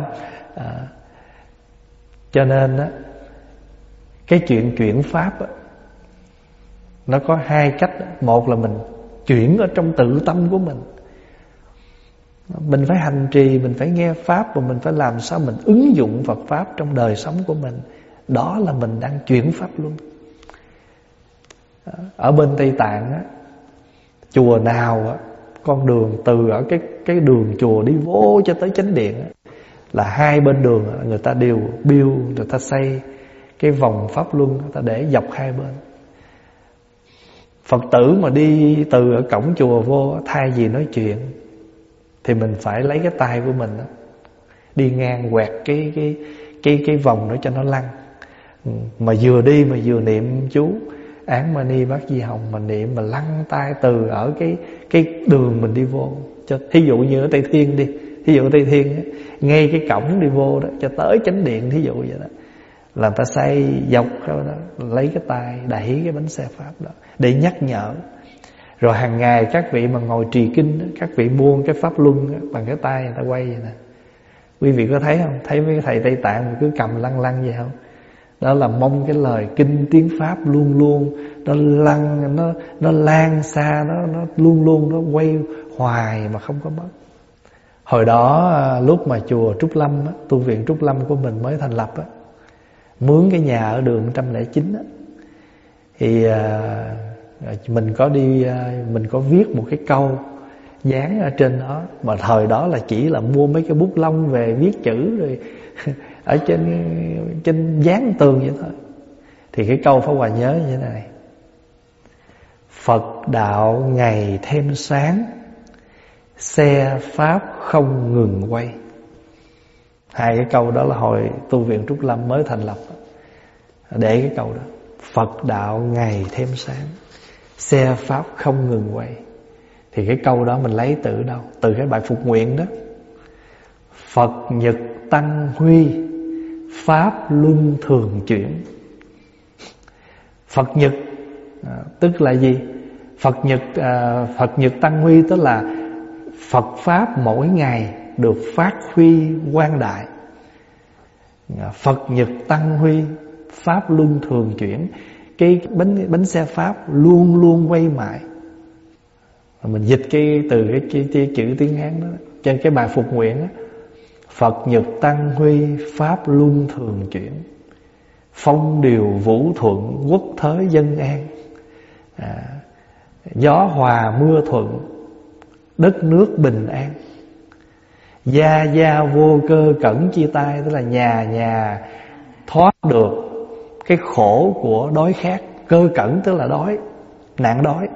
Cho nên á, cái chuyện chuyển pháp á, nó có hai cách. Một là mình chuyển ở trong tự tâm của mình. Mình phải hành trì, mình phải nghe Pháp, và mình phải làm sao mình ứng dụng Phật Pháp trong đời sống của mình. Đó là mình đang chuyển Pháp luân. Ở bên Tây Tạng á, chùa nào á, con đường từ ở cái đường chùa đi vô cho tới chánh điện á, là hai bên đường người ta đều người ta xây cái vòng Pháp luân, người ta để dọc hai bên. Phật tử mà đi từ ở cổng chùa vô, thay vì nói chuyện thì mình phải lấy cái tay của mình đó, đi ngang quẹt cái vòng đó cho nó lăn. Mà vừa đi mà vừa niệm chú Án Mani Bát Di Hồng, mà niệm mà lăn tay từ ở cái đường mình đi vô. Thí dụ như ở Tây Thiên đi, thí dụ ở Tây Thiên á, ngay cái cổng đi vô đó cho tới chánh điện, thí dụ vậy đó, là người ta xây dọc đó, lấy cái tay đẩy cái bánh xe Pháp đó để nhắc nhở. Rồi hàng ngày các vị mà ngồi trì kinh đó, các vị buông cái Pháp luân đó, bằng cái tay người ta quay vậy nè. Quý vị có thấy không? Thấy mấy thầy Tây Tạng mà cứ cầm lăn lăn vậy không? Đó là mong cái lời kinh tiếng Pháp luôn luôn nó lăn, nó lan xa, nó luôn luôn nó quay hoài mà không có mất. Hồi đó lúc mà chùa Trúc Lâm á, tu viện Trúc Lâm của mình mới thành lập á, mướn cái nhà ở đường 109 á, thì mình có đi, mình có viết một cái câu dán ở trên đó, mà thời đó là chỉ là mua mấy cái bút lông về viết chữ rồi ở trên dán tường vậy thôi. Thì cái câu Pháp Hòa nhớ như thế này: Phật đạo ngày thêm sáng, xe pháp không ngừng quay. Hai cái câu đó là hồi tu viện Trúc Lâm mới thành lập để cái câu đó: Phật đạo ngày thêm sáng, xe pháp không ngừng quay. Thì cái câu đó mình lấy từ đâu? Từ cái bài phục nguyện đó: Phật nhật tăng huy, pháp luân thường chuyển. Phật nhật tức là gì? Phật nhật tăng huy tức là Phật pháp mỗi ngày được phát huy quang đại. Phật nhật tăng huy, pháp luân thường chuyển. Cái bánh xe pháp luôn luôn quay mãi. Mình dịch từ cái chữ tiếng Hán đó trên cái bài phục nguyện đó: Phật nhật tăng huy, pháp luân thường chuyển. Phong điều vũ thuận, quốc thới dân an. Gió hòa mưa thuận, đất nước bình an. Gia gia vô cơ cẩn chi tai, tức là nhà thoát được cái khổ của đói khát. Cơ cẩn tức là đói, nạn đói.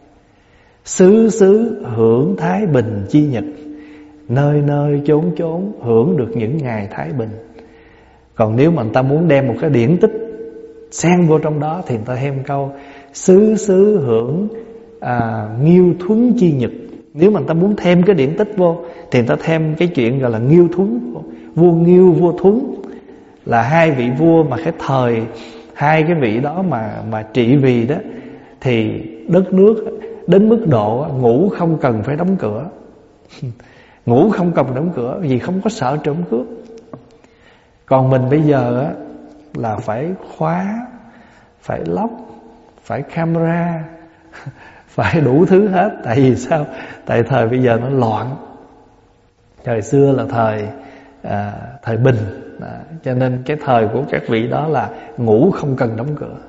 Xứ xứ hưởng thái bình chi nhật, nơi nơi chốn chốn hưởng được những ngày thái bình. Còn nếu mà người ta muốn đem một cái điển tích xen vô trong đó thì người ta thêm câu xứ xứ hưởng nghiêu thuấn chi nhật. Nếu mà người ta muốn thêm cái điển tích vô thì người ta thêm cái chuyện gọi là nghiêu thuấn. Vua Nghiêu, vua Thuấn là hai vị vua mà cái thời hai cái vị đó mà trị vì đó, thì đất nước đến mức độ ngủ không cần phải đóng cửa. Ngủ không cần đóng cửa vì không có sợ trộm cướp. Còn mình bây giờ á là phải khóa, phải lock, phải camera, phải đủ thứ hết. Tại vì sao? Tại thời bây giờ nó loạn. Thời xưa là thời Bình, cho nên cái thời của các vị đó là ngủ không cần đóng cửa.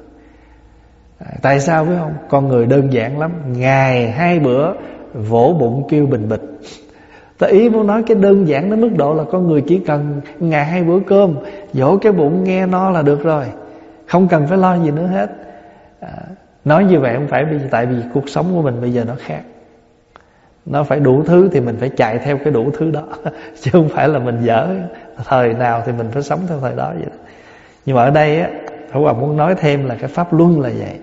Tại sao biết không? Con người đơn giản lắm, ngày 2 bữa vỗ bụng kêu bình bịch. Ta ý muốn nói cái đơn giản đến mức độ là con người chỉ cần ngày 2 bữa cơm, dỗ cái bụng nghe no là được rồi, không cần phải lo gì nữa hết. Nói như vậy không phải tại vì cuộc sống của mình bây giờ nó khác. Nó phải đủ thứ thì mình phải chạy theo cái đủ thứ đó, chứ không phải là mình dở thời nào thì mình phải sống theo thời đó vậy đó. Nhưng mà ở đây á, Pháp Hòa muốn nói thêm là cái pháp luân là vậy.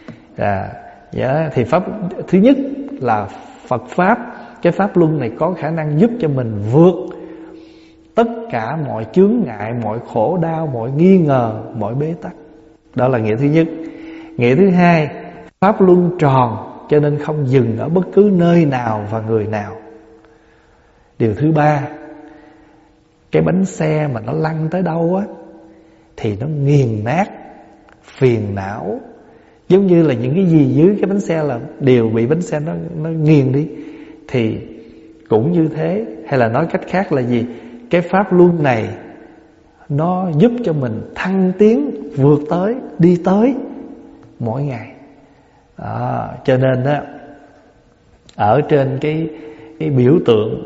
Thì pháp thứ nhất là Phật pháp. Cái pháp luân này có khả năng giúp cho mình vượt tất cả mọi chướng ngại, mọi khổ đau, mọi nghi ngờ, mọi bế tắc. Đó là nghĩa thứ nhất. Nghĩa thứ hai, pháp luân tròn cho nên không dừng ở bất cứ nơi nào và người nào. Điều thứ ba, cái bánh xe mà nó lăn tới đâu á thì nó nghiền nát phiền não. Giống như là những cái gì dưới cái bánh xe là đều bị bánh xe nó nghiền đi. Thì cũng như thế. Hay là nói cách khác là gì? Cái pháp luân này nó giúp cho mình thăng tiến, vượt tới, đi tới mỗi ngày. Cho nên á, ở trên cái biểu tượng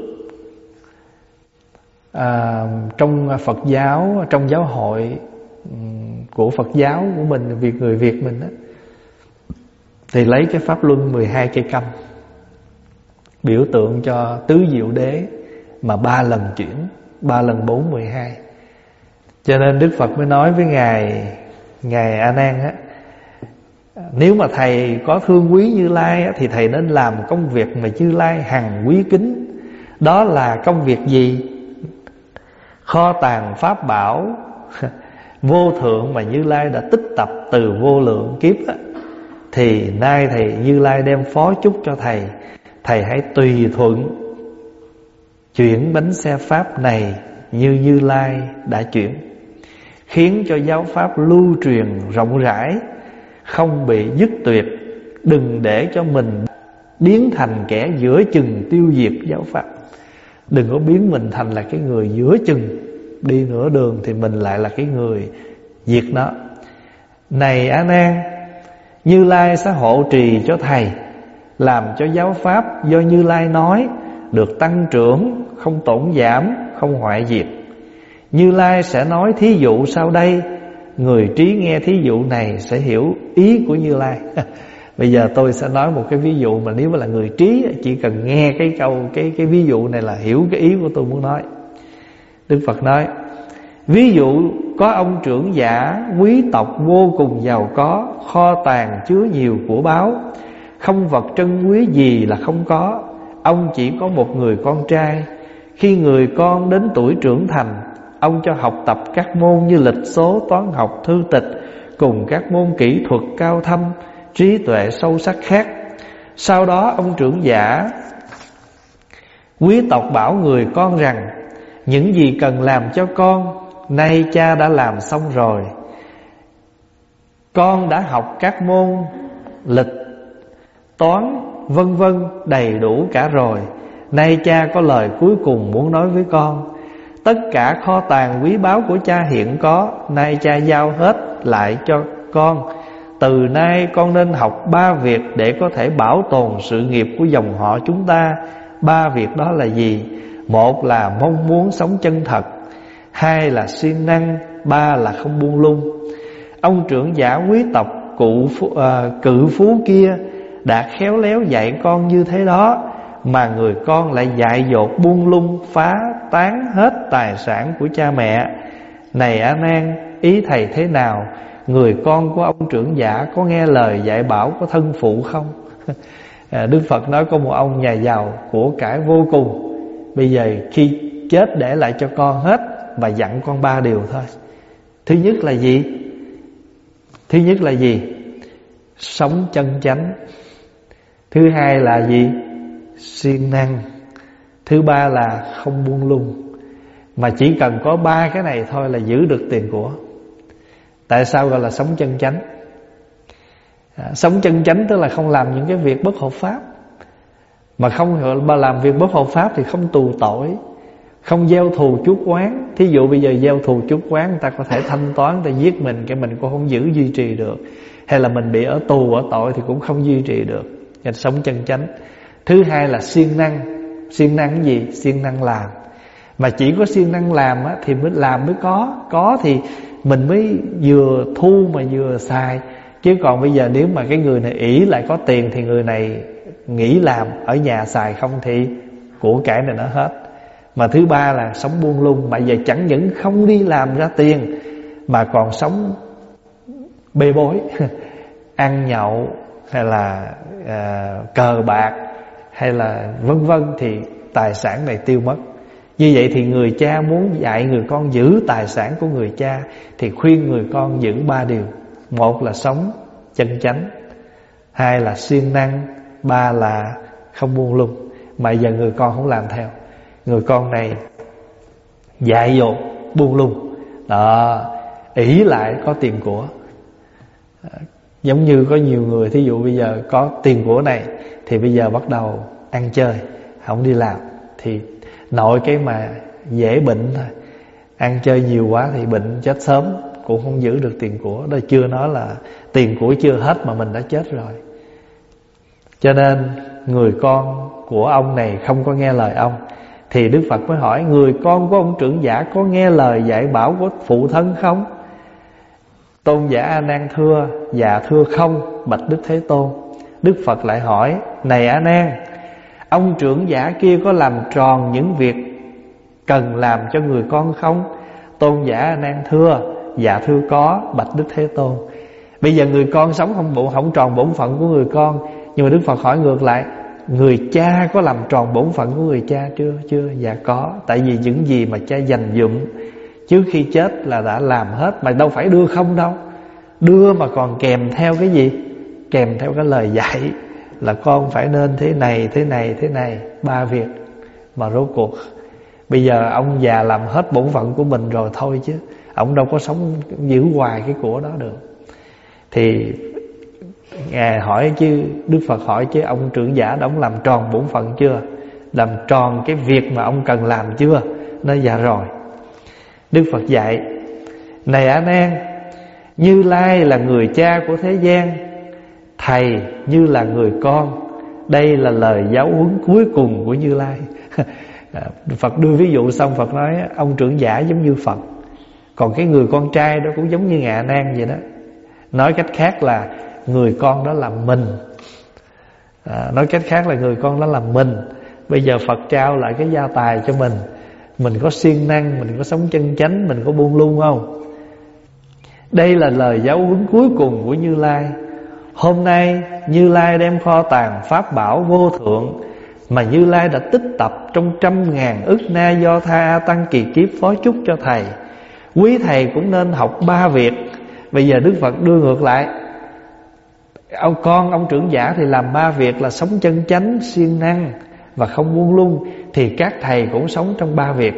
trong Phật giáo, trong giáo hội của Phật giáo của mình, người Việt mình á, thì lấy cái pháp luân 12 cây câm biểu tượng cho tứ diệu đế mà 3 lần chuyển, 3 lần 4 12. Cho nên Đức Phật mới nói với ngài A Nan á, nếu mà thầy có thương quý Như Lai á, thì thầy nên làm công việc mà Như Lai hằng quý kính. Đó là công việc gì? Kho tàng pháp bảo vô thượng mà Như Lai đã tích tập từ vô lượng kiếp á, thì nay thầy Như Lai đem phó chúc cho thầy. Thầy hãy tùy thuận chuyển bánh xe pháp này như Như Lai đã chuyển, khiến cho giáo pháp lưu truyền rộng rãi, không bị dứt tuyệt. Đừng để cho mình biến thành kẻ giữa chừng tiêu diệt giáo pháp. Đừng có biến mình thành là cái người giữa chừng, đi nửa đường thì mình lại là cái người diệt nó. Này A Nan, Như Lai sẽ hộ trì cho thầy, làm cho giáo pháp do Như Lai nói được tăng trưởng, không tổn giảm, không hoại diệt. Như Lai sẽ nói thí dụ sau đây, người trí nghe thí dụ này sẽ hiểu ý của Như Lai. Bây giờ tôi sẽ nói một cái ví dụ mà nếu mà là người trí chỉ cần nghe cái ví dụ này là hiểu cái ý của tôi muốn nói. Đức Phật nói: ví dụ có ông trưởng giả quý tộc vô cùng giàu có, kho tàng chứa nhiều của báu, không vật trân quý gì là không có. Ông chỉ có một người con trai. Khi người con đến tuổi trưởng thành, ông cho học tập các môn như lịch số, toán học, thư tịch, cùng các môn kỹ thuật cao thâm, trí tuệ sâu sắc khác. Sau đó ông trưởng giả quý tộc bảo người con rằng: những gì cần làm cho con, nay cha đã làm xong rồi. Con đã học các môn lịch, toán, vân vân đầy đủ cả rồi. Nay cha có lời cuối cùng muốn nói với con. Tất cả kho tàng quý báu của cha hiện có, nay cha giao hết lại cho con. Từ nay con nên học 3 việc để có thể bảo tồn sự nghiệp của dòng họ chúng ta. 3 việc đó là gì? 1 là mong muốn sống chân thật, 2 là siêng năng, 3 là không buông lung. Ông trưởng giả quý tộc cự phú kia đã khéo léo dạy con như thế đó, mà người con lại dại dột buông lung, phá tán hết tài sản của cha mẹ. Này A Nan, ý thầy thế nào? Người con của ông trưởng giả có nghe lời dạy bảo, có thân phụ không? Đức Phật nói có một ông nhà giàu của cải vô cùng, bây giờ khi chết để lại cho con hết, và dặn con 3 điều thôi. Thứ nhất là gì? Thứ nhất là gì? Sống chân chánh. Thứ hai là gì? Siêng năng. Thứ ba là không buông lung. Mà chỉ cần có 3 cái này thôi là giữ được tiền của. Tại sao gọi là sống chân chánh? Sống chân chánh tức là không làm những cái việc bất hợp pháp. Mà làm việc bất hợp pháp thì không tù tội, không gieo thù chuốc oán. Thí dụ bây giờ gieo thù chuốc oán, người ta có thể thanh toán, người ta giết mình, cái mình cũng không giữ duy trì được. Hay là mình bị ở tù ở tội thì cũng không duy trì được. Nên sống chân chánh. Thứ hai là siêng năng. Siêng năng cái gì? Siêng năng làm. Mà chỉ có siêng năng làm á, thì mới làm mới có thì mình mới vừa thu mà vừa xài. Chứ còn bây giờ nếu mà cái người này ỷ lại có tiền thì người này nghỉ làm ở nhà xài không thì của cải này nó hết. Mà thứ ba là sống buông lung. Mà giờ chẳng những không đi làm ra tiền mà còn sống bê bối ăn nhậu hay là cờ bạc hay là vân vân, thì tài sản này tiêu mất. Như vậy thì người cha muốn dạy người con giữ tài sản của người cha thì khuyên người con giữ 3 điều. 1 là sống chân chánh, 2 là siêng năng, 3 là không buông lung. Mà giờ người con không làm theo. Người con này dại dột buông lung đó, ỷ lại có tiền của. Giống như có nhiều người, thí dụ bây giờ có tiền của này thì bây giờ bắt đầu ăn chơi, không đi làm, thì nội cái mà dễ bệnh thôi. Ăn chơi nhiều quá thì bệnh chết sớm, cũng không giữ được tiền của. Đó chưa nói là tiền của chưa hết mà mình đã chết rồi. Cho nên người con của ông này không có nghe lời ông. Thì Đức Phật mới hỏi: người con của ông trưởng giả có nghe lời dạy bảo của phụ thân không? Tôn giả A Nan thưa: dạ thưa không, bạch Đức Thế Tôn. Đức Phật lại hỏi: này A Nan, ông trưởng giả kia có làm tròn những việc cần làm cho người con không? Tôn giả A Nan thưa: dạ thưa có, bạch Đức Thế Tôn. Bây giờ người con sống không tròn bổn phận của người con. Nhưng mà Đức Phật hỏi ngược lại: người cha có làm tròn bổn phận của người cha chưa? Chưa. Dạ có. Tại vì những gì mà cha dành dụm trước khi chết là đã làm hết. Mà đâu phải đưa không đâu. Đưa mà còn kèm theo cái gì? Kèm theo cái lời dạy là con phải nên thế này, thế này, thế này. 3 việc. Mà rốt cuộc bây giờ ông già làm hết bổn phận của mình rồi thôi chứ ông đâu có sống giữ hoài cái của đó được. Thì Ngài hỏi chứ, Đức Phật hỏi chứ ông trưởng giả đó, ông làm tròn bổn phận chưa? Làm tròn cái việc mà ông cần làm chưa? Nói dạ rồi. Đức Phật dạy: này A Nan, Như Lai là người cha của thế gian, thầy như là người con. Đây là lời giáo huấn cuối cùng của Như Lai. Phật đưa ví dụ xong, Phật nói ông trưởng giả giống như Phật, còn cái người con trai đó cũng giống như Ngài A Nan vậy đó. Nói cách khác là người con đó là mình. Nói cách khác là người con đó là mình. Bây giờ Phật trao lại cái gia tài cho mình. Mình có siêng năng, mình có sống chân chánh, mình có buông lung không? Đây là lời giáo huấn cuối cùng của Như Lai. Hôm nay Như Lai đem kho tàng pháp bảo vô thượng mà Như Lai đã tích tập trong 100.000 ức na do tha tăng kỳ kiếp phó chúc cho thầy. Quý thầy cũng nên học 3 việc. Bây giờ Đức Phật đưa ngược lại. Ông trưởng giả thì làm 3 việc là sống chân chánh, siêng năng và không buông lung. Thì các thầy cũng sống trong 3 việc.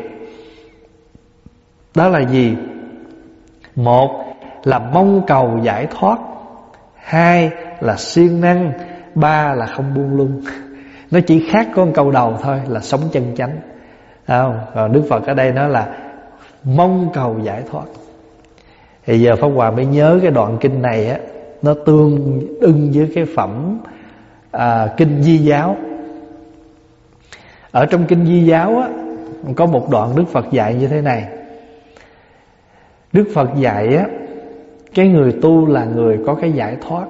Đó là gì? 1 là mong cầu giải thoát, 2 là siêng năng, 3 là không buông lung. Nó chỉ khác có một câu đầu thôi là sống chân chánh, không? Còn Đức Phật ở đây nói là mong cầu giải thoát. Thì giờ Pháp Hòa mới nhớ cái đoạn kinh này á, nó tương ưng với cái phẩm kinh Di Giáo. Ở trong kinh Di Giáo á, có một đoạn Đức Phật dạy như thế này. Đức Phật dạy á, cái người tu là người có cái giải thoát.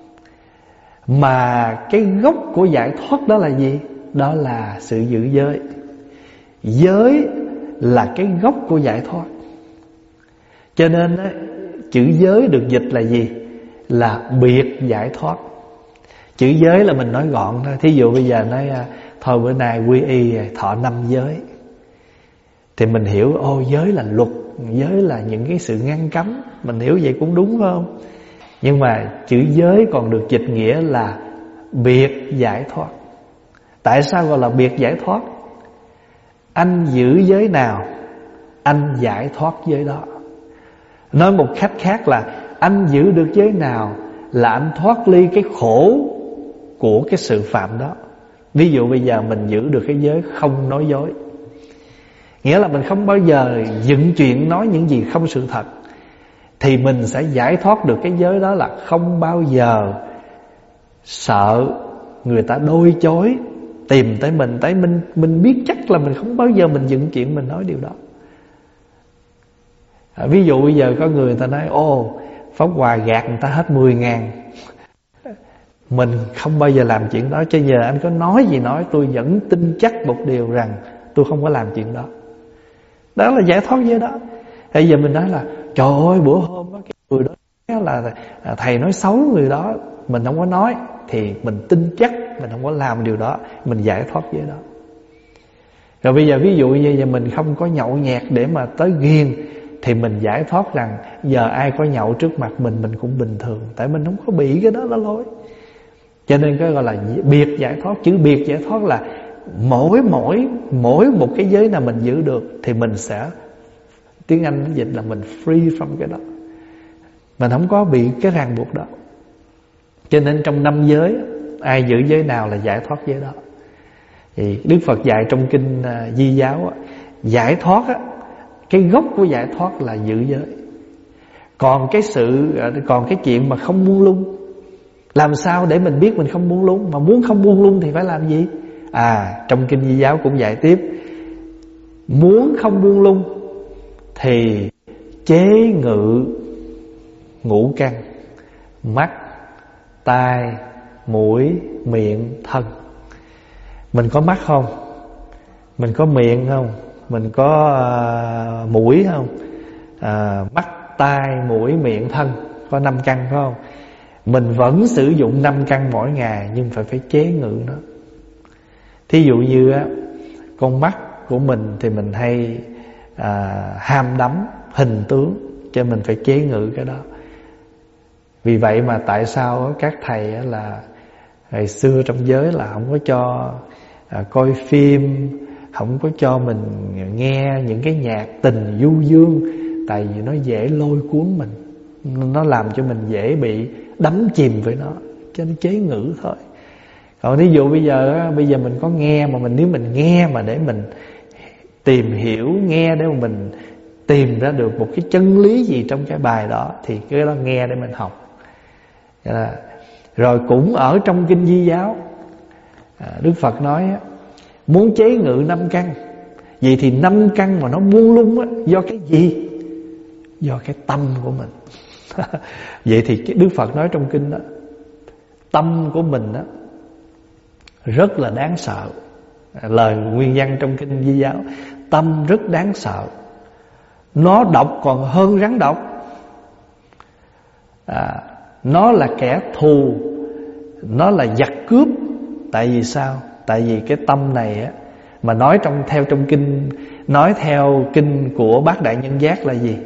Mà cái gốc của giải thoát đó là gì? Đó là sự giữ giới. Giới là cái gốc của giải thoát. Cho nên á, chữ giới được dịch là gì? Là biệt giải thoát. Chữ giới là mình nói gọn thôi. Thí dụ bây giờ nói thôi bữa nay quy y thọ 5 giới, thì mình hiểu giới là luật, giới là những cái sự ngăn cấm. Mình hiểu vậy cũng đúng phải không? Nhưng mà chữ giới còn được dịch nghĩa là biệt giải thoát. Tại sao gọi là biệt giải thoát? Anh giữ giới nào, anh giải thoát giới đó. Nói một cách khác là anh giữ được giới nào là anh thoát ly cái khổ của cái sự phạm đó. Ví dụ bây giờ mình giữ được cái giới không nói dối, nghĩa là mình không bao giờ dựng chuyện nói những gì không sự thật, thì mình sẽ giải thoát được cái giới đó là không bao giờ sợ người ta đôi chối tìm tới mình. Tại mình biết chắc là mình không bao giờ mình dựng chuyện mình nói điều đó. Ví dụ bây giờ có người ta nói Pháp Hòa gạt người ta hết 10.000. Mình không bao giờ làm chuyện đó. Cho giờ anh có nói gì nói, tôi vẫn tin chắc một điều rằng tôi không có làm chuyện đó. Đó là giải thoát giới đó. Bây giờ mình nói là trời ơi bữa hôm đó cái người đó là thầy nói xấu người đó, mình không có nói, thì mình tin chắc mình không có làm điều đó, mình giải thoát giới đó. Rồi bây giờ ví dụ như giờ mình không có nhậu nhẹt để mà tới ghiền, thì mình giải thoát rằng giờ ai có nhậu trước mặt mình cũng bình thường, tại mình không có bị cái đó lỗi. Cho nên cái gọi là biệt giải thoát. Chữ biệt giải thoát là mỗi một cái giới nào mình giữ được thì mình sẽ, tiếng Anh nó dịch là mình free from cái đó. Mình không có bị cái ràng buộc đó. Cho nên trong 5 giới, ai giữ giới nào là giải thoát giới đó. Thì Đức Phật dạy trong kinh Di Giáo, giải thoát cái gốc của giải thoát là giữ giới. Còn cái chuyện mà không buông lung, làm sao để mình biết mình không buông lung? Mà muốn không buông lung thì phải làm gì? Trong kinh Di Giáo cũng dạy tiếp, muốn không buông lung thì chế ngự ngũ căn: mắt, tai, mũi, miệng, thân. Mình có mắt không? Mình có miệng không? Mình có mũi không? Mắt, tai, mũi, miệng, thân, có 5 căn phải không? Mình vẫn sử dụng 5 căn mỗi ngày, nhưng phải chế ngự nó. Thí dụ như con mắt của mình thì mình hay ham đắm hình tướng, cho mình phải chế ngự cái đó. Vì vậy mà tại sao các thầy là ngày xưa trong giới là không có cho coi phim, không có cho mình nghe những cái nhạc tình du dương, tại vì nó dễ lôi cuốn mình, nó làm cho mình dễ bị đắm chìm với nó. cho nó chế ngự thôi. Còn ví dụ bây giờ mình có nghe mà nếu mình nghe mà để mình tìm hiểu, nghe để mà mình tìm ra được một cái chân lý gì trong cái bài đó, thì cái đó nghe để mình học. Rồi cũng ở trong Kinh Di Giáo, Đức Phật nói muốn chế ngự 5 căn. Vậy thì 5 căn mà nó buông lung á, do cái gì? Do cái tâm của mình. Vậy thì Đức Phật nói trong kinh đó, tâm của mình đó rất là đáng sợ. Lời nguyên văn trong Kinh Di Giáo, tâm rất đáng sợ. Nó độc còn hơn rắn độc. Nó là kẻ thù, nó là giặc cướp. Tại vì sao? Tại vì cái tâm này á, mà nói theo trong kinh, nói theo kinh của Bát Đại Nhân Giác là gì?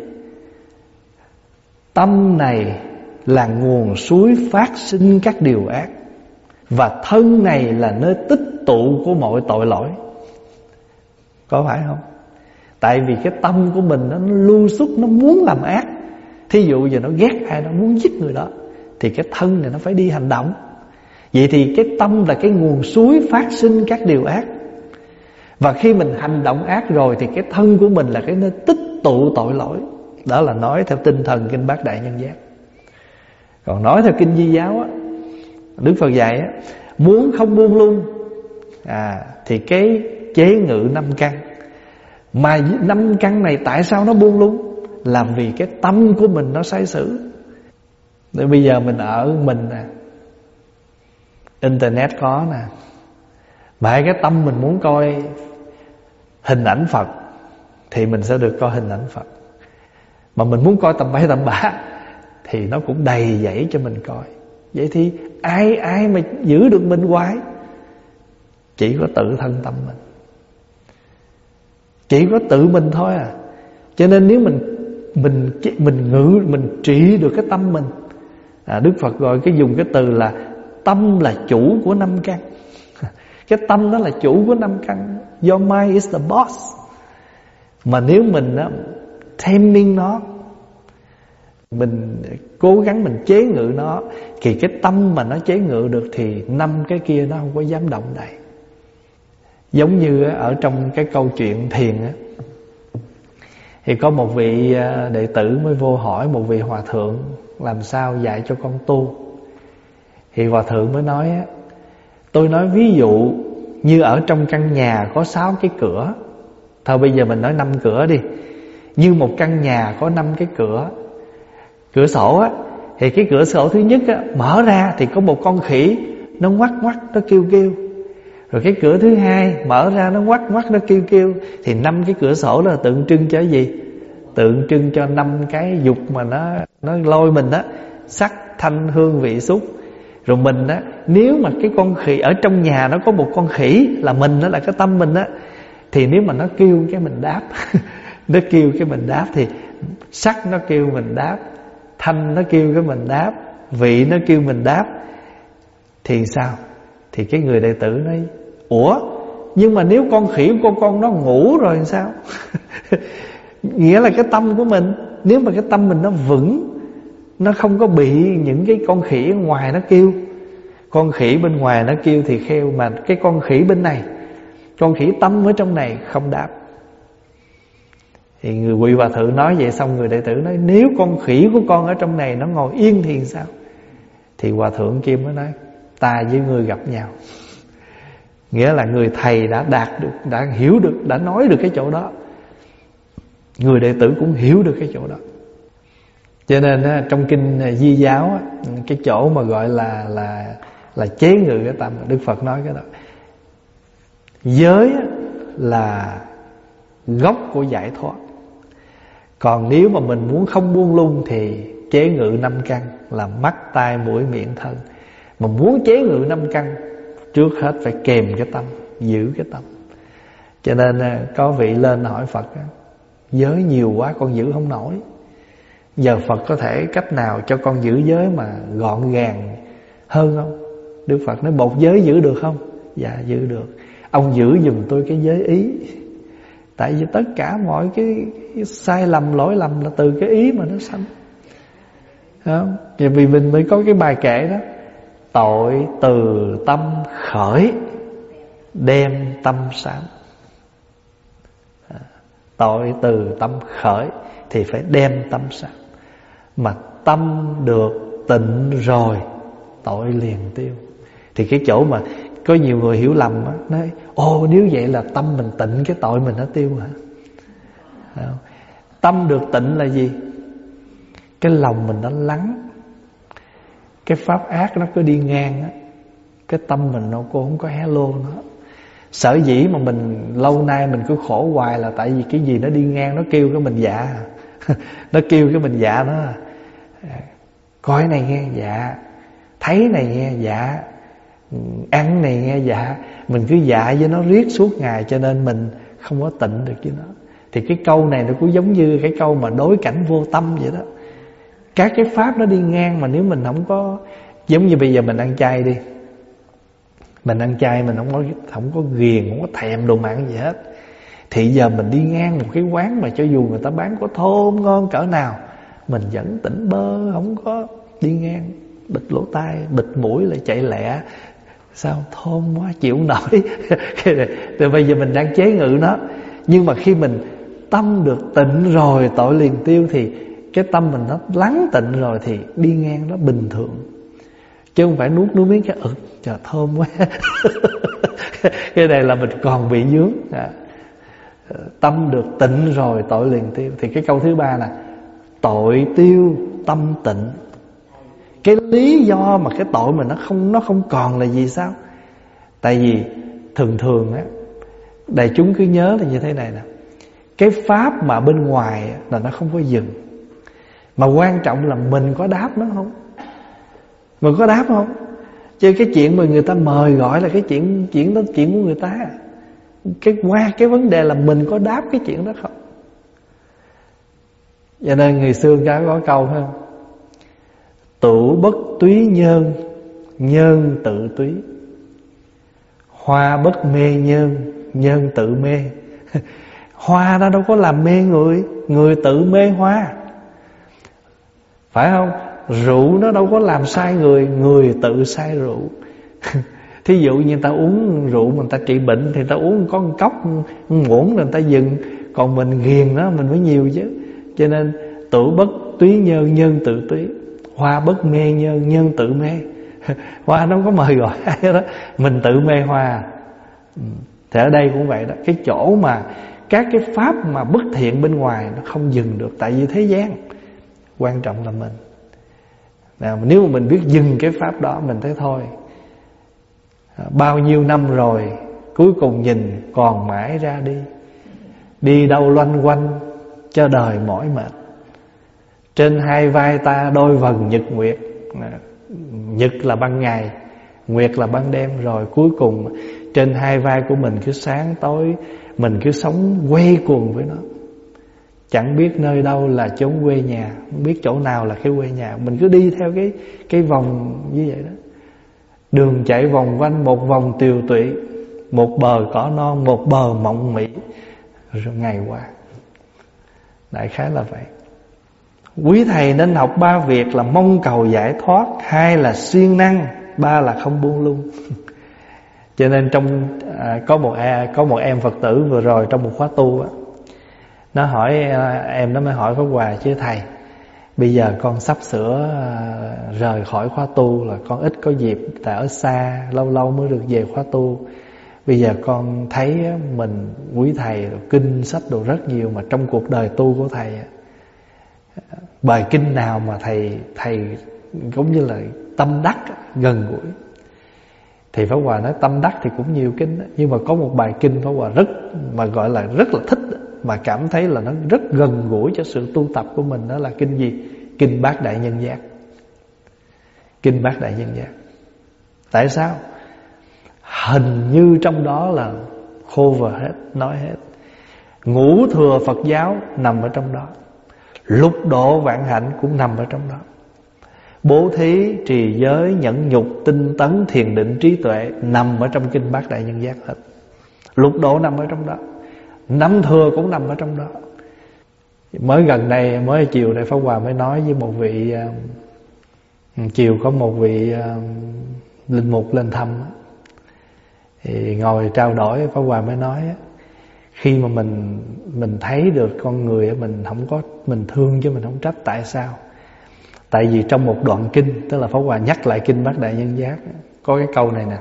Tâm này là nguồn suối phát sinh các điều ác, và thân này là nơi tích tụ của mọi tội lỗi. Có phải không? Tại vì cái tâm của mình nó lưu xuất, nó muốn làm ác. Thí dụ giờ nó ghét ai, nó muốn giết người đó, thì cái thân này nó phải đi hành động. Vậy thì cái tâm là cái nguồn suối phát sinh các điều ác. Và khi mình hành động ác rồi thì cái thân của mình là cái nơi tích tụ tội lỗi. Đó là nói theo tinh thần Kinh Bát Đại Nhân Giác. Còn nói theo Kinh Di Giáo á, Đức Phật dạy á, muốn không buông lung thì cái chế ngự 5 căn. Mà 5 căn này tại sao nó buông lung? Là vì cái tâm của mình nó sai sử. Để bây giờ mình ở mình nè, internet có nè, mà cái tâm mình muốn coi hình ảnh Phật thì mình sẽ được coi hình ảnh Phật. Mà mình muốn coi tầm bậy tầm bạ thì nó cũng đầy dẫy cho mình coi. Vậy thì ai mà giữ được mình hoài? Chỉ có tự thân tâm mình, chỉ có tự mình thôi à. Cho nên nếu mình trị được cái tâm mình, Đức Phật gọi dùng cái từ là tâm là chủ của 5 căn. Cái tâm đó là chủ của 5 căn. Your mind is the boss. Mà nếu mình taming nó, mình cố gắng mình chế ngự nó, thì cái tâm mà nó chế ngự được thì 5 cái kia nó không có dám động đậy. Giống như ở trong cái câu chuyện thiền á, thì có một vị đệ tử mới vô hỏi một vị hòa thượng làm sao dạy cho con tu. Thì hòa thượng mới nói á, tôi nói ví dụ như ở trong căn nhà có 6 cái cửa. Thôi bây giờ mình nói 5 cửa đi. Như một căn nhà có 5 cái cửa. Cửa sổ á, thì cái cửa sổ thứ nhất á, mở ra thì có một con khỉ, nó ngoắc ngoắc, nó kêu kêu. Rồi cái cửa thứ hai mở ra, nó ngoắc ngoắc, nó kêu kêu. Thì 5 cái cửa sổ đó là tượng trưng cho gì? Tượng trưng cho 5 cái dục mà nó lôi mình á, sắc, thanh, hương, vị, xúc. Rồi mình á, nếu mà cái con khỉ ở trong nhà nó có một con khỉ là mình, đó là cái tâm mình á, thì nếu mà nó kêu cái mình đáp nó kêu cái mình đáp, thì sắc nó kêu mình đáp, thanh nó kêu cái mình đáp, vị nó kêu mình đáp. Thì sao? Thì cái người đệ tử nói, ủa, nhưng mà nếu con khỉ của con nó ngủ rồi thì sao? Nghĩa là cái tâm của mình, nếu mà cái tâm mình nó vững, nó không có bị những cái con khỉ ở ngoài nó kêu. Con khỉ bên ngoài nó kêu thì kheo, mà cái con khỉ bên này, con khỉ tâm ở trong này không đáp. Thì người vị hòa thượng nói vậy, xong người đệ tử nói, nếu con khỉ của con ở trong này nó ngồi yên thì sao? Thì hòa thượng kia mới nói, ta với người gặp nhau. Nghĩa là người thầy đã đạt được, đã hiểu được, đã nói được cái chỗ đó, người đệ tử cũng hiểu được cái chỗ đó. Cho nên trong Kinh Di Giáo, cái chỗ mà gọi là chế ngự cái tâm, Đức Phật nói cái đó. Giới là gốc của giải thoát. Còn nếu mà mình muốn không buông lung thì chế ngự 5 căn là mắt, tai, mũi, miệng, thân. Mà muốn chế ngự 5 căn, trước hết phải kềm cái tâm, giữ cái tâm. Cho nên có vị lên hỏi Phật, giới nhiều quá con giữ không nổi, giờ Phật có thể cách nào cho con giữ giới mà gọn gàng hơn không? Đức Phật nói, một giới giữ được không? Dạ giữ được. Ông giữ giùm tôi cái giới ý. Tại vì tất cả mọi cái sai lầm, lỗi lầm là từ cái ý mà nó sanh. Vì mình mới có cái bài kệ đó, tội từ tâm khởi, đem tâm sám. Tội từ tâm khởi thì phải đem tâm sám. Mà tâm được tịnh rồi, tội liền tiêu. Thì cái chỗ mà có nhiều người hiểu lầm á, nói ồ nếu vậy là tâm mình tịnh, cái tội mình nó tiêu hả? Tâm được tịnh là gì? Cái lòng mình nó lắng, cái pháp ác nó cứ đi ngang á, cái tâm mình nó cũng không có hello nữa. Sở dĩ mà mình lâu nay mình cứ khổ hoài là tại vì cái gì nó đi ngang, nó kêu cái mình dạ. Nó kêu cái mình dạ nó coi này nghe dạ, thấy này nghe dạ, ăn này nghe dạ. Mình cứ dạ với nó riết suốt ngày, cho nên mình không có tịnh được với nó. Thì cái câu này nó cũng giống như cái câu mà đối cảnh vô tâm vậy đó. Các cái pháp nó đi ngang, mà nếu mình không có, giống như bây giờ mình ăn chay đi, mình ăn chay mình không có ghiền, không có thèm đồ mặn gì hết, thì giờ mình đi ngang một cái quán mà cho dù người ta bán có thơm ngon cỡ nào, mình vẫn tỉnh bơ, không có đi ngang, bịt lỗ tai, bịt mũi lại chạy lẹ. Sao thơm quá chịu không nổi. Từ bây giờ mình đang chế ngự nó. Nhưng mà khi mình tâm được tịnh rồi, tội liền tiêu, thì cái tâm mình nó lắng tịnh rồi thì đi ngang nó bình thường, chứ không phải nuốt miếng cái trời thơm quá. Cái này là mình còn bị vướng. Tâm được tịnh rồi, tội liền tiêu. Thì cái câu thứ ba là tội tiêu tâm tịnh. Cái lý do mà cái tội mình nó không còn là gì sao? Tại vì thường á, đại chúng cứ nhớ là như thế này nè, cái pháp mà bên ngoài là nó không có dừng, mà quan trọng là mình có đáp nó không? Mình có đáp không? Chứ cái chuyện mà người ta mời gọi là cái chuyện đó chuyện của người ta. Cái vấn đề là mình có đáp cái chuyện đó không? Cho nên người xưa có câu phải không? Tửu bất túy nhân, nhân tự túy. Hoa bất mê nhân, nhân tự mê. Hoa nó đâu có làm mê người, người tự mê hoa, phải không? Rượu nó đâu có làm sai người, người tự sai rượu. Thí dụ như người ta uống rượu mà người ta trị bệnh thì người ta uống có một cốc muỗng rồi người ta dừng. Còn mình ghiền nó mình mới nhiều chứ. Cho nên tửu bất túy nhân, nhân tự túy. Hoa bất mê nhân, nhân tự mê. Hoa nó không có mời gọi ai đó, mình tự mê hoa. Thì ở đây cũng vậy đó. Cái chỗ mà các cái pháp mà bất thiện bên ngoài nó không dừng được, tại vì thế gian. Quan trọng là mình. Nếu mà mình biết dừng cái pháp đó, mình thấy thôi, bao nhiêu năm rồi, cuối cùng nhìn còn mãi ra đi. Đi đâu loanh quanh cho đời mỏi mệt. Trên hai vai ta đôi vầng nhật nguyệt. Nhật là ban ngày, nguyệt là ban đêm. Rồi cuối cùng trên hai vai của mình cứ sáng tối, mình cứ sống quay cuồng với nó. Chẳng biết nơi đâu là chốn quê nhà, không biết chỗ nào là cái quê nhà. Mình cứ đi theo cái vòng như vậy đó. Đường chạy vòng quanh một vòng tiều tụy, một bờ cỏ non, một bờ mộng mị. Rồi ngày qua. Đại khái là vậy. Quý thầy nên học 3 việc là mong cầu giải thoát, 2 là siêng năng, 3 là không buông lung. Cho nên có một em Phật tử vừa rồi trong một khóa tu á, nó hỏi em, nó mới hỏi Pháp Hòa: chứ thầy, bây giờ con sắp sửa rời khỏi khóa tu, là con ít có dịp, tại ở xa lâu lâu mới được về khóa tu. Bây giờ con thấy mình quý thầy kinh sách đồ rất nhiều, mà trong cuộc đời tu của thầy, bài kinh nào mà thầy cũng như là tâm đắc gần gũi. Thì Pháp Hòa nói tâm đắc thì cũng nhiều kinh đó, nhưng mà có một bài kinh Pháp Hòa gọi là rất là thích, mà cảm thấy là nó rất gần gũi cho sự tu tập của mình. Đó là kinh gì? Kinh Bát Đại Nhân Giác. Kinh Bát Đại Nhân Giác. Tại sao? Hình như trong đó là cover hết, nói hết. Ngũ thừa Phật giáo nằm ở trong đó, lục độ vạn hạnh cũng nằm ở trong đó. Bố thí, trì giới, nhẫn nhục, tinh tấn, thiền định, trí tuệ nằm ở trong kinh Bát Đại Nhân Giác hết. Lục độ nằm ở trong đó, năm thừa cũng nằm ở trong đó. Mới gần đây, mới chiều đây Pháp Hòa mới nói với một vị, chiều có một vị linh mục lên thăm thì ngồi trao đổi, Pháp Hòa mới nói khi mà mình thấy được con người mình không có, mình thương chứ mình không trách. Tại sao? Tại vì trong một đoạn kinh, tức là Pháp Hòa nhắc lại kinh Bát Đại Nhân Giác, có cái câu này nè: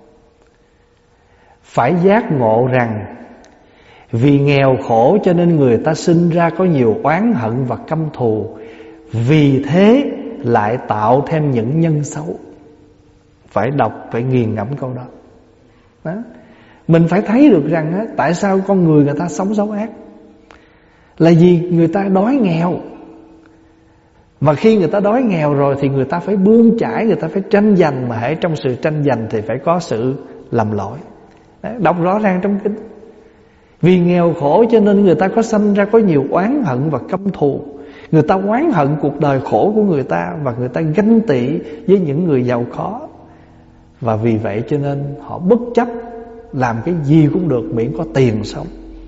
phải giác ngộ rằng vì nghèo khổ cho nên người ta sinh ra có nhiều oán hận và căm thù, vì thế lại tạo thêm những nhân xấu. Phải đọc, phải nghiền ngẫm câu đó. Đó. Mình phải thấy được rằng á, tại sao con người ta sống xấu ác, là vì người ta đói nghèo. Và khi người ta đói nghèo rồi thì người ta phải bươn chải, người ta phải tranh giành. Mà hễ trong sự tranh giành thì phải có sự lầm lỗi. Đấy, đọc rõ ràng trong kinh. Vì nghèo khổ cho nên người ta có sanh ra có nhiều oán hận và căm thù. Người ta oán hận cuộc đời khổ của người ta, và người ta ganh tị với những người giàu có. Và vì vậy cho nên họ bất chấp làm cái gì cũng được miễn có tiền sống.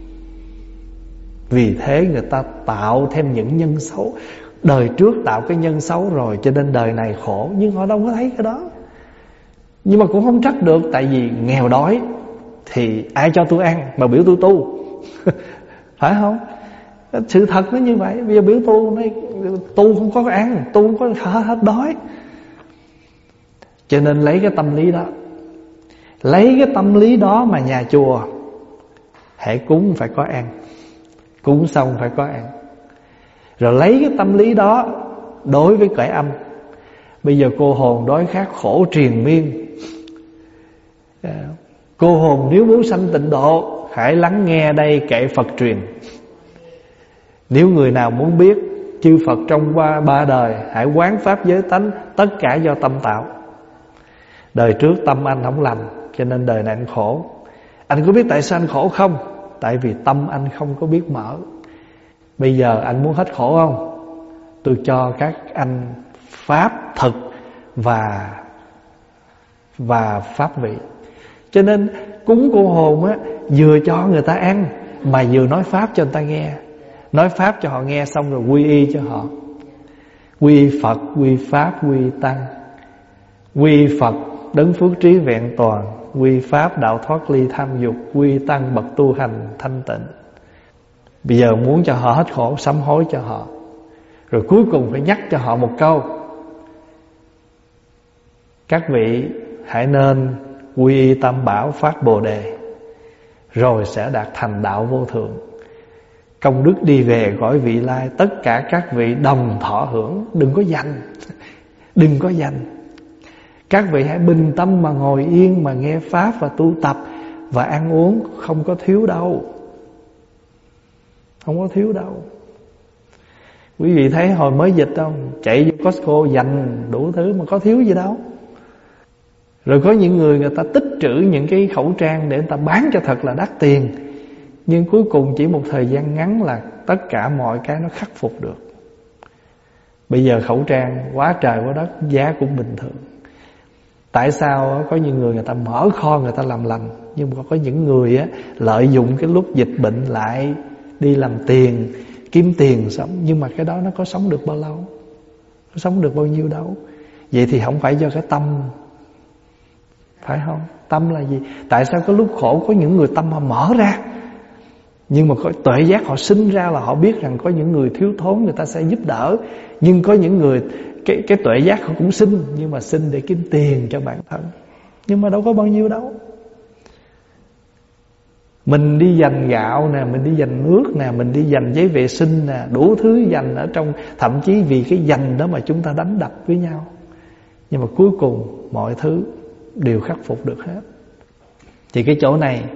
Vì thế người ta tạo thêm những nhân xấu. Đời trước tạo cái nhân xấu rồi cho nên đời này khổ, nhưng họ đâu có thấy cái đó. Nhưng mà cũng không trách được, tại vì nghèo đói thì ai cho tôi ăn mà biểu tôi tu. Phải không? Sự thật nó như vậy. Bây giờ biểu tu không có ăn, tu không có hết đói. Cho nên lấy cái tâm lý đó, lấy cái tâm lý đó mà nhà chùa hễ cúng phải có ăn, cúng xong phải có ăn. Rồi lấy cái tâm lý đó đối với cõi âm. Bây giờ cô hồn đói khát khổ triền miên, cô hồn nếu muốn sanh tịnh độ hãy lắng nghe đây kệ Phật truyền. Nếu người nào muốn biết chư Phật trong qua ba đời, hãy quán pháp giới tánh, tất cả do tâm tạo. Đời trước tâm anh không lành cho nên đời này anh khổ. Anh có biết tại sao anh khổ không? Tại vì tâm anh không có biết mở. Bây giờ anh muốn hết khổ không? Tôi cho các anh pháp thực và pháp vị. Cho nên cúng cô hồn á, vừa cho người ta ăn mà vừa nói pháp cho người ta nghe. Nói pháp cho họ nghe xong rồi quy y cho họ. Quy y Phật, quy y Pháp, quy y Tăng. Quy y Phật đấng phước trí vẹn toàn, quy Pháp đạo thoát ly tham dục, quy Tăng bậc tu hành thanh tịnh. Bây giờ muốn cho họ hết khổ, sám hối cho họ. Rồi cuối cùng phải nhắc cho họ một câu: các vị hãy nên quy y Tam Bảo phát Bồ Đề, rồi sẽ đạt thành đạo vô thượng. Công đức đi về cõi vị lai, tất cả các vị đồng thọ hưởng. Đừng có giành, đừng có giành. Các vị hãy bình tâm mà ngồi yên, mà nghe pháp và tu tập, và ăn uống không có thiếu đâu. Không có thiếu đâu. Quý vị thấy hồi mới dịch không? Chạy vô Costco dành đủ thứ mà có thiếu gì đâu. Rồi có những người ta tích trữ những cái khẩu trang để người ta bán cho thật là đắt tiền, nhưng cuối cùng chỉ một thời gian ngắn là tất cả mọi cái nó khắc phục được. Bây giờ khẩu trang quá trời quá đất, giá cũng bình thường. Tại sao có những người ta mở kho người ta làm lành, nhưng mà có những người lợi dụng cái lúc dịch bệnh lại đi làm tiền, kiếm tiền sống. Nhưng mà cái đó nó có sống được bao lâu? Có sống được bao nhiêu đâu? Vậy thì không phải do cái tâm, phải không? Tâm là gì? Tại sao có lúc khổ có những người tâm họ mở ra, nhưng mà có tuệ giác họ sinh ra là họ biết rằng có những người thiếu thốn người ta sẽ giúp đỡ. Nhưng có những người cái tuệ giác họ cũng sinh, nhưng mà sinh để kiếm tiền cho bản thân, nhưng mà đâu có bao nhiêu đâu. Mình đi dành gạo nè, mình đi dành nước nè, mình đi dành giấy vệ sinh nè, đủ thứ dành ở trong. Thậm chí vì cái dành đó mà chúng ta đánh đập với nhau. Nhưng mà cuối cùng mọi thứ đều khắc phục được hết. Thì cái chỗ này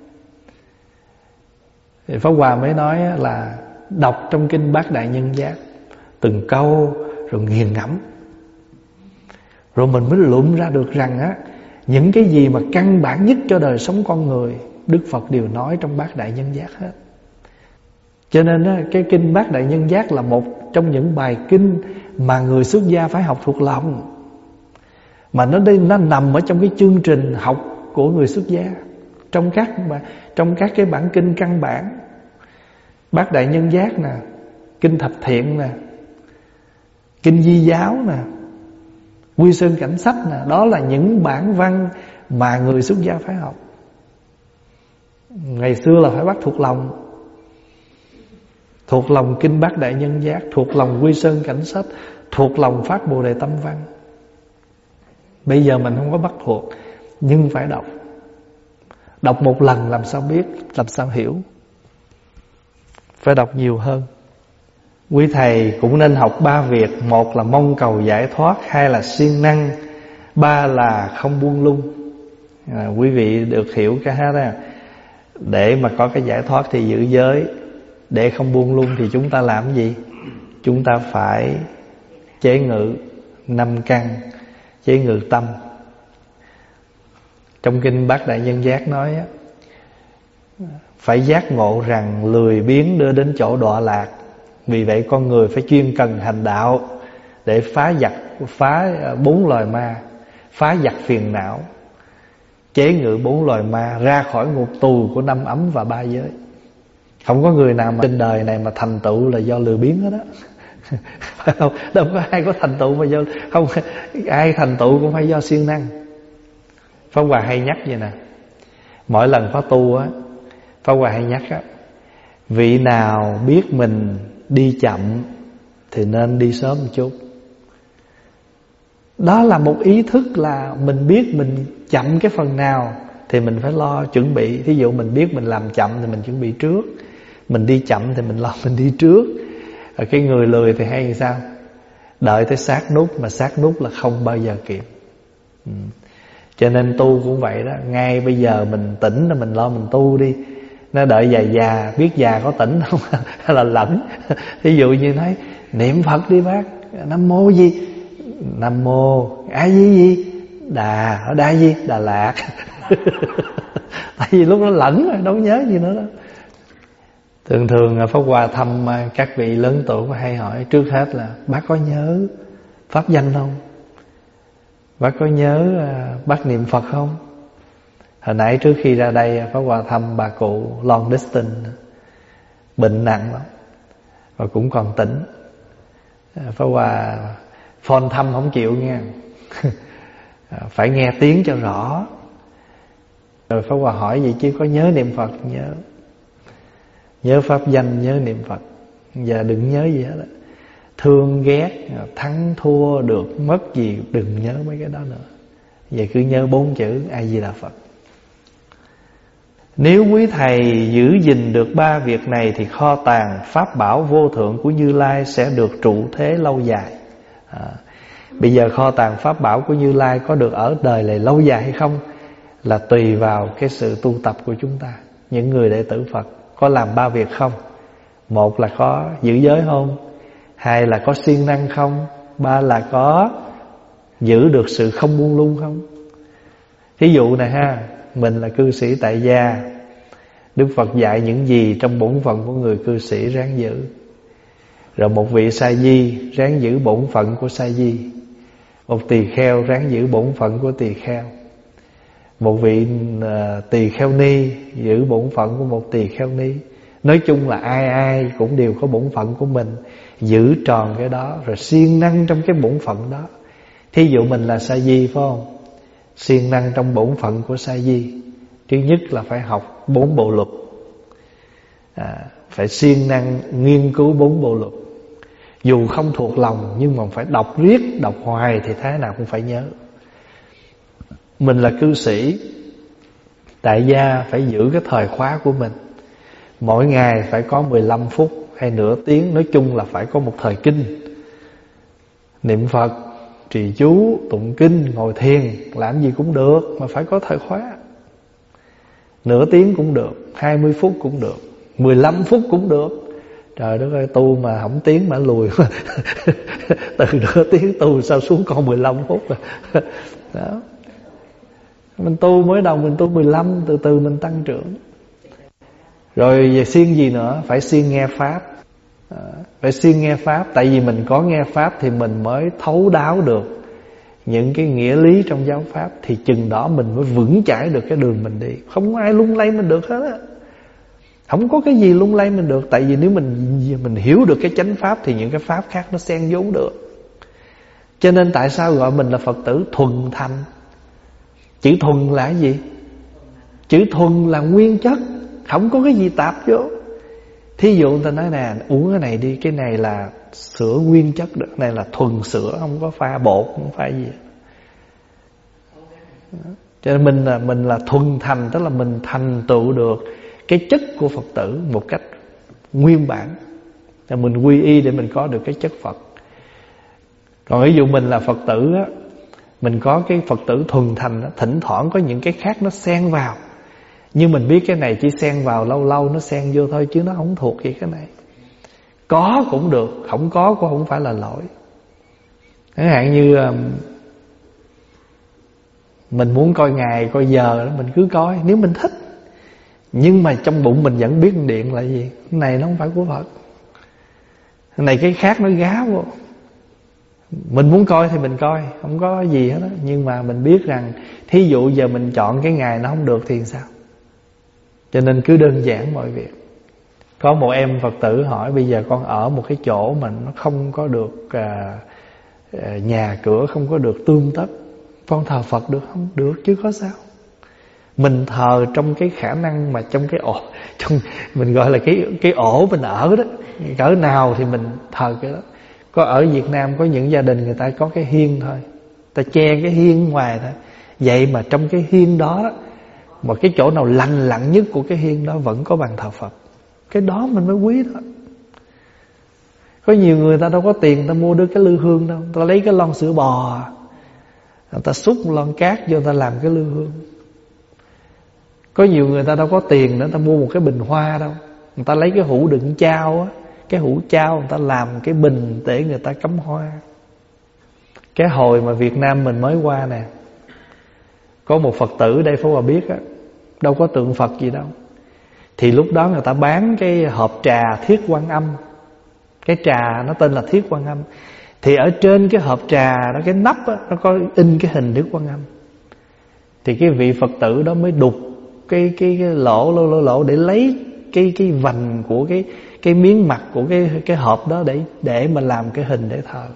thì Pháp Hòa mới nói là đọc trong kinh Bát Đại Nhân Giác từng câu rồi nghiền ngẫm, rồi mình mới luận ra được rằng những cái gì mà căn bản nhất cho đời sống con người, Đức Phật đều nói trong Bát Đại Nhân Giác hết. Cho nên cái kinh Bát Đại Nhân Giác là một trong những bài kinh mà người xuất gia phải học thuộc lòng. Mà nó nằm ở trong cái chương trình học của người xuất gia, trong các cái bản kinh căn bản. Bát Đại Nhân Giác nè, kinh Thập Thiện nè, kinh Di Giáo nè, Quy Sơn Cảnh Sách nè, đó là những bản văn mà người xuất gia phải học. Ngày xưa là phải bắt thuộc lòng. Thuộc lòng Kinh Bát Đại Nhân Giác, thuộc lòng Quy Sơn Cảnh Sách, thuộc lòng Phát Bồ Đề Tâm Văn. Bây giờ mình không có bắt thuộc, nhưng phải đọc. Đọc một lần làm sao biết, làm sao hiểu. Phải đọc nhiều hơn. Quý thầy cũng nên học 3 việc. 1 là mong cầu giải thoát, 2 là siêng năng, 3 là không buông lung. Quý vị được hiểu cả đó. Để mà có cái giải thoát thì giữ giới, để không buông lung thì chúng ta làm gì? Chúng ta phải chế ngự 5 căn, chế ngự tâm. Trong Kinh Bát Đại Nhân Giác nói á, phải giác ngộ rằng lười biếng đưa đến chỗ đọa lạc. Vì vậy con người phải chuyên cần hành đạo để phá 4 loài ma, phá giặc phiền não, chế ngự 4 loài ma, ra khỏi ngục tù của 5 ấm và 3 giới. Không có người nào mà trên đời này mà thành tựu là do lười biếng hết đó. Phải không? Đâu có ai có thành tựu mà do không, ai thành tựu cũng phải do siêng năng. Pháp Hòa hay nhắc vậy nè, mỗi lần Pháp tu á, Pháp Hòa hay nhắc á, vị nào biết mình đi chậm thì nên đi sớm một chút. Đó là một ý thức là mình biết mình chậm cái phần nào thì mình phải lo chuẩn bị. Thí dụ mình biết mình làm chậm thì mình chuẩn bị trước, mình đi chậm thì mình lo mình đi trước. Ở cái người lười thì hay sao? Đợi tới sát nút, mà sát nút là không bao giờ kịp. Cho nên tu cũng vậy đó. Ngay bây giờ mình tỉnh là mình lo mình tu đi. Nó đợi già biết già có tỉnh không hay là lẫn. Ví dụ như nói niệm Phật đi bác, Nam Mô gì? Nam Mô A Di gì? Đà, ở Đà gì? Đà Lạt. Tại vì lúc đó lẫn rồi, đâu nhớ gì nữa đó. Thường Pháp Hòa thăm các vị lớn tuổi có hay hỏi trước hết là bác có nhớ pháp danh không? Bác có nhớ bác niệm Phật không? Hồi nãy trước khi ra đây Pháp Hòa thăm bà cụ long distance, bệnh nặng lắm và cũng còn tỉnh. Pháp Hòa phone thăm không chịu nha. Phải nghe tiếng cho rõ. Rồi Pháp Hòa hỏi vậy chứ có nhớ niệm Phật? Nhớ. Nhớ pháp danh, nhớ niệm Phật. Giờ đừng nhớ gì hết đó. Thương ghét, thắng thua, được mất gì, đừng nhớ mấy cái đó nữa. Vậy cứ nhớ 4 chữ A Di Đà Phật. Nếu quý thầy giữ gìn được 3 việc này thì kho tàng pháp bảo vô thượng của Như Lai sẽ được trụ thế lâu dài. Bây giờ kho tàng pháp bảo của Như Lai có được ở đời này lâu dài hay không là tùy vào cái sự tu tập của chúng ta. Những người đệ tử Phật có làm 3 việc không? 1 là có giữ giới không? 2 là có siêng năng không? 3 là có giữ được sự không buông lung không? Thí dụ này ha, mình là cư sĩ tại gia, Đức Phật dạy những gì trong bổn phận của người cư sĩ ráng giữ. Rồi một vị sa di ráng giữ bổn phận của sa di, một tỳ kheo ráng giữ bổn phận của tỳ kheo, một vị tỳ kheo ni giữ bổn phận của một tỳ kheo ni. Nói chung là ai cũng đều có bổn phận của mình, giữ tròn cái đó rồi siêng năng trong cái bổn phận đó. Thí dụ mình là sa di phải không? Siêng năng trong bổn phận của sa di. Thứ nhất là phải học 4 bộ luật, phải siêng năng nghiên cứu 4 bộ luật. Dù không thuộc lòng nhưng mà phải đọc riết, đọc hoài thì thế nào cũng phải nhớ. Mình là cư sĩ tại gia phải giữ cái thời khóa của mình. Mỗi ngày phải có 15 phút hay nửa tiếng. Nói chung là phải có một thời kinh, niệm Phật, trì chú, tụng kinh, ngồi thiền, làm gì cũng được, mà phải có thời khóa. Nửa tiếng cũng được, 20 phút cũng được, 15 phút cũng được. Trời đất ơi, tu mà không tiếng mà lùi. Từ nửa tiếng tu sao xuống còn 15 phút rồi. Đó. Mình tu mới đầu mình tu 15, từ từ mình tăng trưởng. Rồi về siêng gì nữa? Phải siêng nghe Pháp. Phải siêng nghe Pháp. Tại vì mình có nghe Pháp thì mình mới thấu đáo được những cái nghĩa lý trong giáo Pháp. Thì chừng đó mình mới vững chãi được cái đường mình đi. Không có ai lung lay mình được hết á. Không có cái gì lung lay mình được. Tại vì nếu mình hiểu được cái chánh Pháp thì những cái Pháp khác nó xen vốn được. Cho nên tại sao gọi mình là Phật tử thuần thành? Chữ thuần là cái gì? Chữ thuần là nguyên chất, không có cái gì tạp vô. Thí dụ người ta nói nè, uống cái này đi, cái này là sữa nguyên chất được, này là thuần sữa, không có pha bột, không phải gì. Cho nên mình là thuần thành, tức là mình thành tựu được cái chất của Phật tử một cách nguyên bản. Và mình quy y để mình có được cái chất Phật. Còn ví dụ mình là Phật tử á, mình có cái Phật tử thuần thành á, thỉnh thoảng có những cái khác nó xen vào. Nhưng mình biết cái này chỉ xen vào lâu lâu nó xen vô thôi, chứ nó không thuộc về cái này. Có cũng được, không có cũng không phải là lỗi. Chẳng hạn như mình muốn coi ngày, coi giờ đó, mình cứ coi nếu mình thích. Nhưng mà trong bụng mình vẫn biết điện là gì. Cái này nó không phải của Phật. Cái này cái khác nó gá vô. Mình muốn coi thì mình coi, không có gì hết đó. Nhưng mà mình biết rằng thí dụ giờ mình chọn cái ngày nó không được thì sao? Cho nên cứ đơn giản mọi việc. Có một em Phật tử hỏi, bây giờ con ở một cái chỗ mà nó không có được nhà cửa, không có được tương tất, con thờ Phật được không? Được chứ có sao. Mình thờ trong cái khả năng mà trong cái ổ, mình gọi là cái ổ mình ở đó, cỡ nào thì mình thờ cái đó. Có ở Việt Nam có những gia đình người ta có cái hiên thôi, ta che cái hiên ngoài thôi. Vậy mà trong cái hiên đó, mà cái chỗ nào lành lặn nhất của cái hiên đó vẫn có bàn thờ Phật. Cái đó mình mới quý đó. Có nhiều người ta đâu có tiền ta mua được cái lư hương đâu. Ta lấy cái lon sữa bò, người ta xúc một lon cát vô ta làm cái lư hương. Có nhiều người ta đâu có tiền nữa ta mua một cái bình hoa đâu. Người ta lấy cái hũ đựng chao á, cái hũ chao người ta làm cái bình để người ta cắm hoa. Cái hồi mà Việt Nam mình mới qua nè, có một Phật tử đây Pháp Hòa biết á, đâu có tượng Phật gì đâu. Thì lúc đó người ta bán cái hộp trà Thiết Quan Âm. Cái trà nó tên là Thiết Quan Âm. Thì ở trên cái hộp trà đó, cái nắp á, nó có in cái hình Thiết Quan Âm. Thì cái vị Phật tử đó mới đục cái lỗ để lấy cái vành của cái miếng mặt của cái hộp đó để mà làm cái hình để thờ.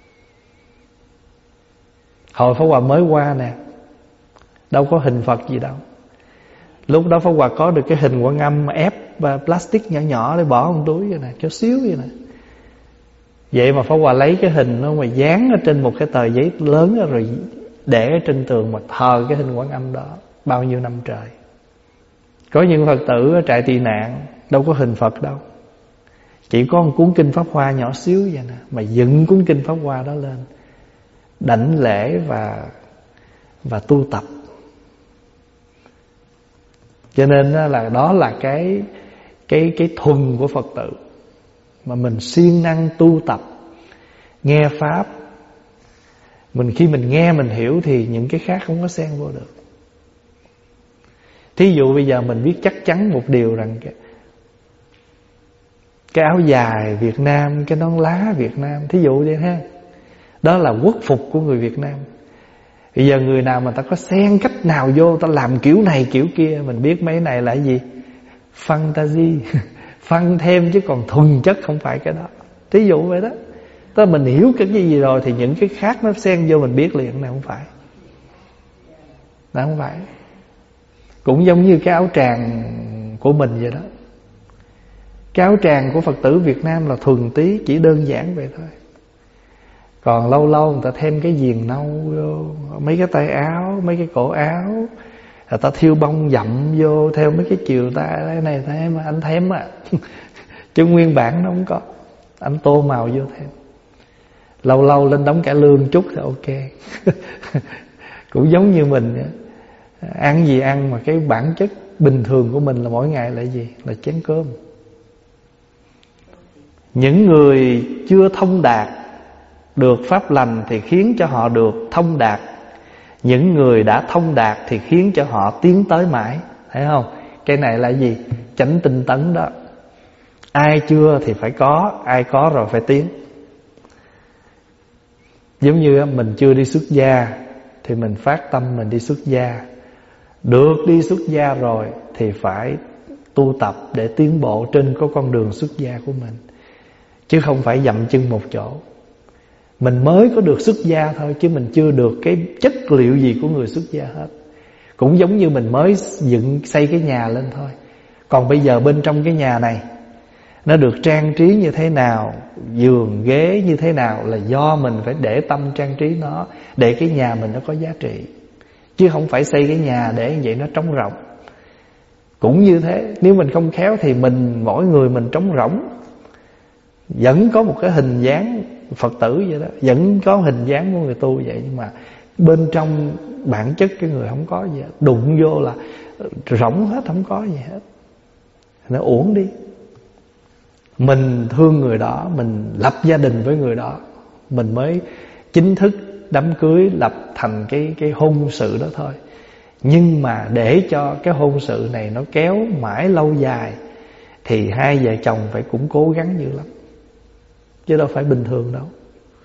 Hồi Pháp Hòa mới qua nè, đâu có hình Phật gì đâu. Lúc đó Pháp Hòa có được cái hình Quan Âm mà ép plastic nhỏ nhỏ để bỏ trong túi vậy nè, cho xíu vậy nè. Vậy mà Pháp Hòa lấy cái hình nó mà dán ở trên một cái tờ giấy lớn rồi để ở trên tường mà thờ cái hình Quan Âm đó bao nhiêu năm trời. Có những Phật tử ở trại tị nạn đâu có hình Phật đâu, chỉ có một cuốn kinh Pháp Hoa nhỏ xíu vậy nè, mà dựng cuốn kinh Pháp Hoa đó lên đảnh lễ và tu tập. Cho nên là đó là cái thuần của Phật tử mà mình siêng năng tu tập, nghe pháp. Khi mình nghe mình hiểu thì những cái khác không có xen vô được. Thí dụ bây giờ mình biết chắc chắn một điều rằng cái áo dài Việt Nam, cái nón lá Việt Nam, thí dụ vậy ha, đó là quốc phục của người Việt Nam. Bây giờ người nào mà ta có xen cách nào vô, ta làm kiểu này kiểu kia, mình biết mấy này là cái gì? Fantasy phân thêm chứ còn thuần chất không phải cái đó. Thí dụ vậy đó. Tức là mình hiểu cái gì rồi thì những cái khác nó xen vô mình biết liền, này không phải. Này không phải. Cũng giống như cái áo tràng của mình vậy đó. Cái áo tràng của Phật tử Việt Nam là thuần tí, chỉ đơn giản vậy thôi. Còn lâu lâu người ta thêm cái viền nâu vô, mấy cái tay áo, mấy cái cổ áo, người ta thiêu bông dặm vô theo mấy cái chiều tay. Cái này thêm anh thêm à chứ nguyên bản nó không có, anh tô màu vô thêm. Lâu lâu lên đóng cải lương chút thì ok cũng giống như mình vậy. Ăn gì ăn mà cái bản chất bình thường của mình là mỗi ngày là gì? Là chén cơm. Những người chưa thông đạt được pháp lành thì khiến cho họ được thông đạt. Những người đã thông đạt thì khiến cho họ tiến tới mãi. Thấy không? Cái này là gì? Chánh tinh tấn đó. Ai chưa thì phải có, ai có rồi phải tiến. Giống như mình chưa đi xuất gia thì mình phát tâm mình đi xuất gia. Được đi xuất gia rồi thì phải tu tập để tiến bộ trên con đường xuất gia của mình, chứ không phải dậm chân một chỗ. Mình mới có được xuất gia thôi, chứ mình chưa được cái chất liệu gì của người xuất gia hết. Cũng giống như mình mới xây cái nhà lên thôi. Còn bây giờ bên trong cái nhà này nó được trang trí như thế nào, giường ghế như thế nào, là do mình phải để tâm trang trí nó, để cái nhà mình nó có giá trị. Chứ không phải xây cái nhà để như vậy nó trống rỗng. Cũng như thế, nếu mình không khéo thì mỗi người mình trống rỗng. Vẫn có một cái hình dáng Phật tử vậy đó, vẫn có hình dáng của người tu vậy, nhưng mà bên trong bản chất cái người không có gì hết. Đụng vô là rỗng hết, không có gì hết. Nó uổng đi. Mình thương người đó, mình lập gia đình với người đó, mình mới chính thức đám cưới, lập thành cái hôn sự đó thôi. Nhưng mà để cho cái hôn sự này nó kéo mãi lâu dài thì hai vợ chồng phải cũng cố gắng dữ lắm, chứ đâu phải bình thường đâu.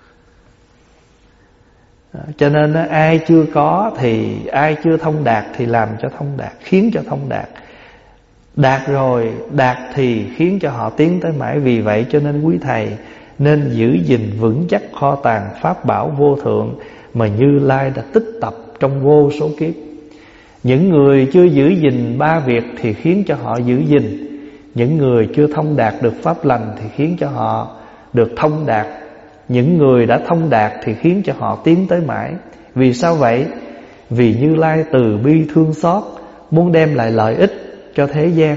Cho nên ai chưa có thì ai chưa thông đạt thì làm cho thông đạt, khiến cho thông đạt. Đạt rồi, đạt thì khiến cho họ tiến tới mãi. Vì vậy cho nên quý thầy nên giữ gìn vững chắc kho tàng pháp bảo vô thượng mà Như Lai đã tích tập trong vô số kiếp. Những người chưa giữ gìn ba việc thì khiến cho họ giữ gìn. Những người chưa thông đạt được pháp lành thì khiến cho họ được thông đạt. Những người đã thông đạt thì khiến cho họ tiến tới mãi. Vì sao vậy? Vì Như Lai từ bi thương xót, muốn đem lại lợi ích cho thế gian,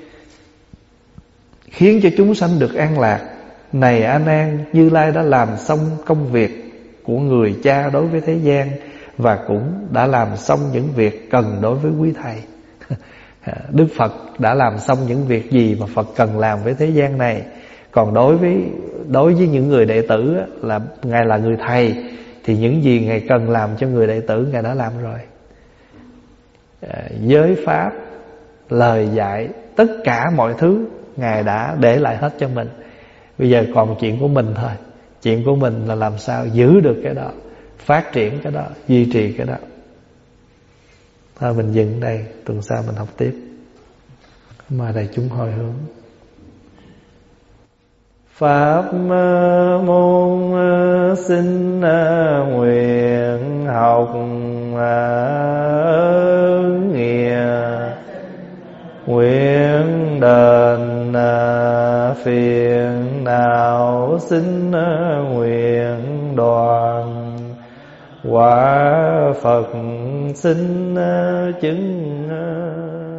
khiến cho chúng sanh được an lạc. Này A Nan, Như Lai đã làm xong công việc của người cha đối với thế gian, và cũng đã làm xong những việc cần đối với quý thầy. Đức Phật đã làm xong những việc gì mà Phật cần làm với thế gian này. Còn đối với những người đệ tử là Ngài là người thầy, thì những gì Ngài cần làm cho người đệ tử Ngài đã làm rồi. Giới pháp, lời dạy, tất cả mọi thứ Ngài đã để lại hết cho mình. Bây giờ còn chuyện của mình thôi. Chuyện của mình là làm sao giữ được cái đó, phát triển cái đó, duy trì cái đó. Thôi mình dừng đây, tuần sau mình học tiếp. Mời đại chúng hồi hướng. Pháp môn xin nguyện học nghĩa, nguyện đền phiền não, xin nguyện đoàn quả Phật, xin chứng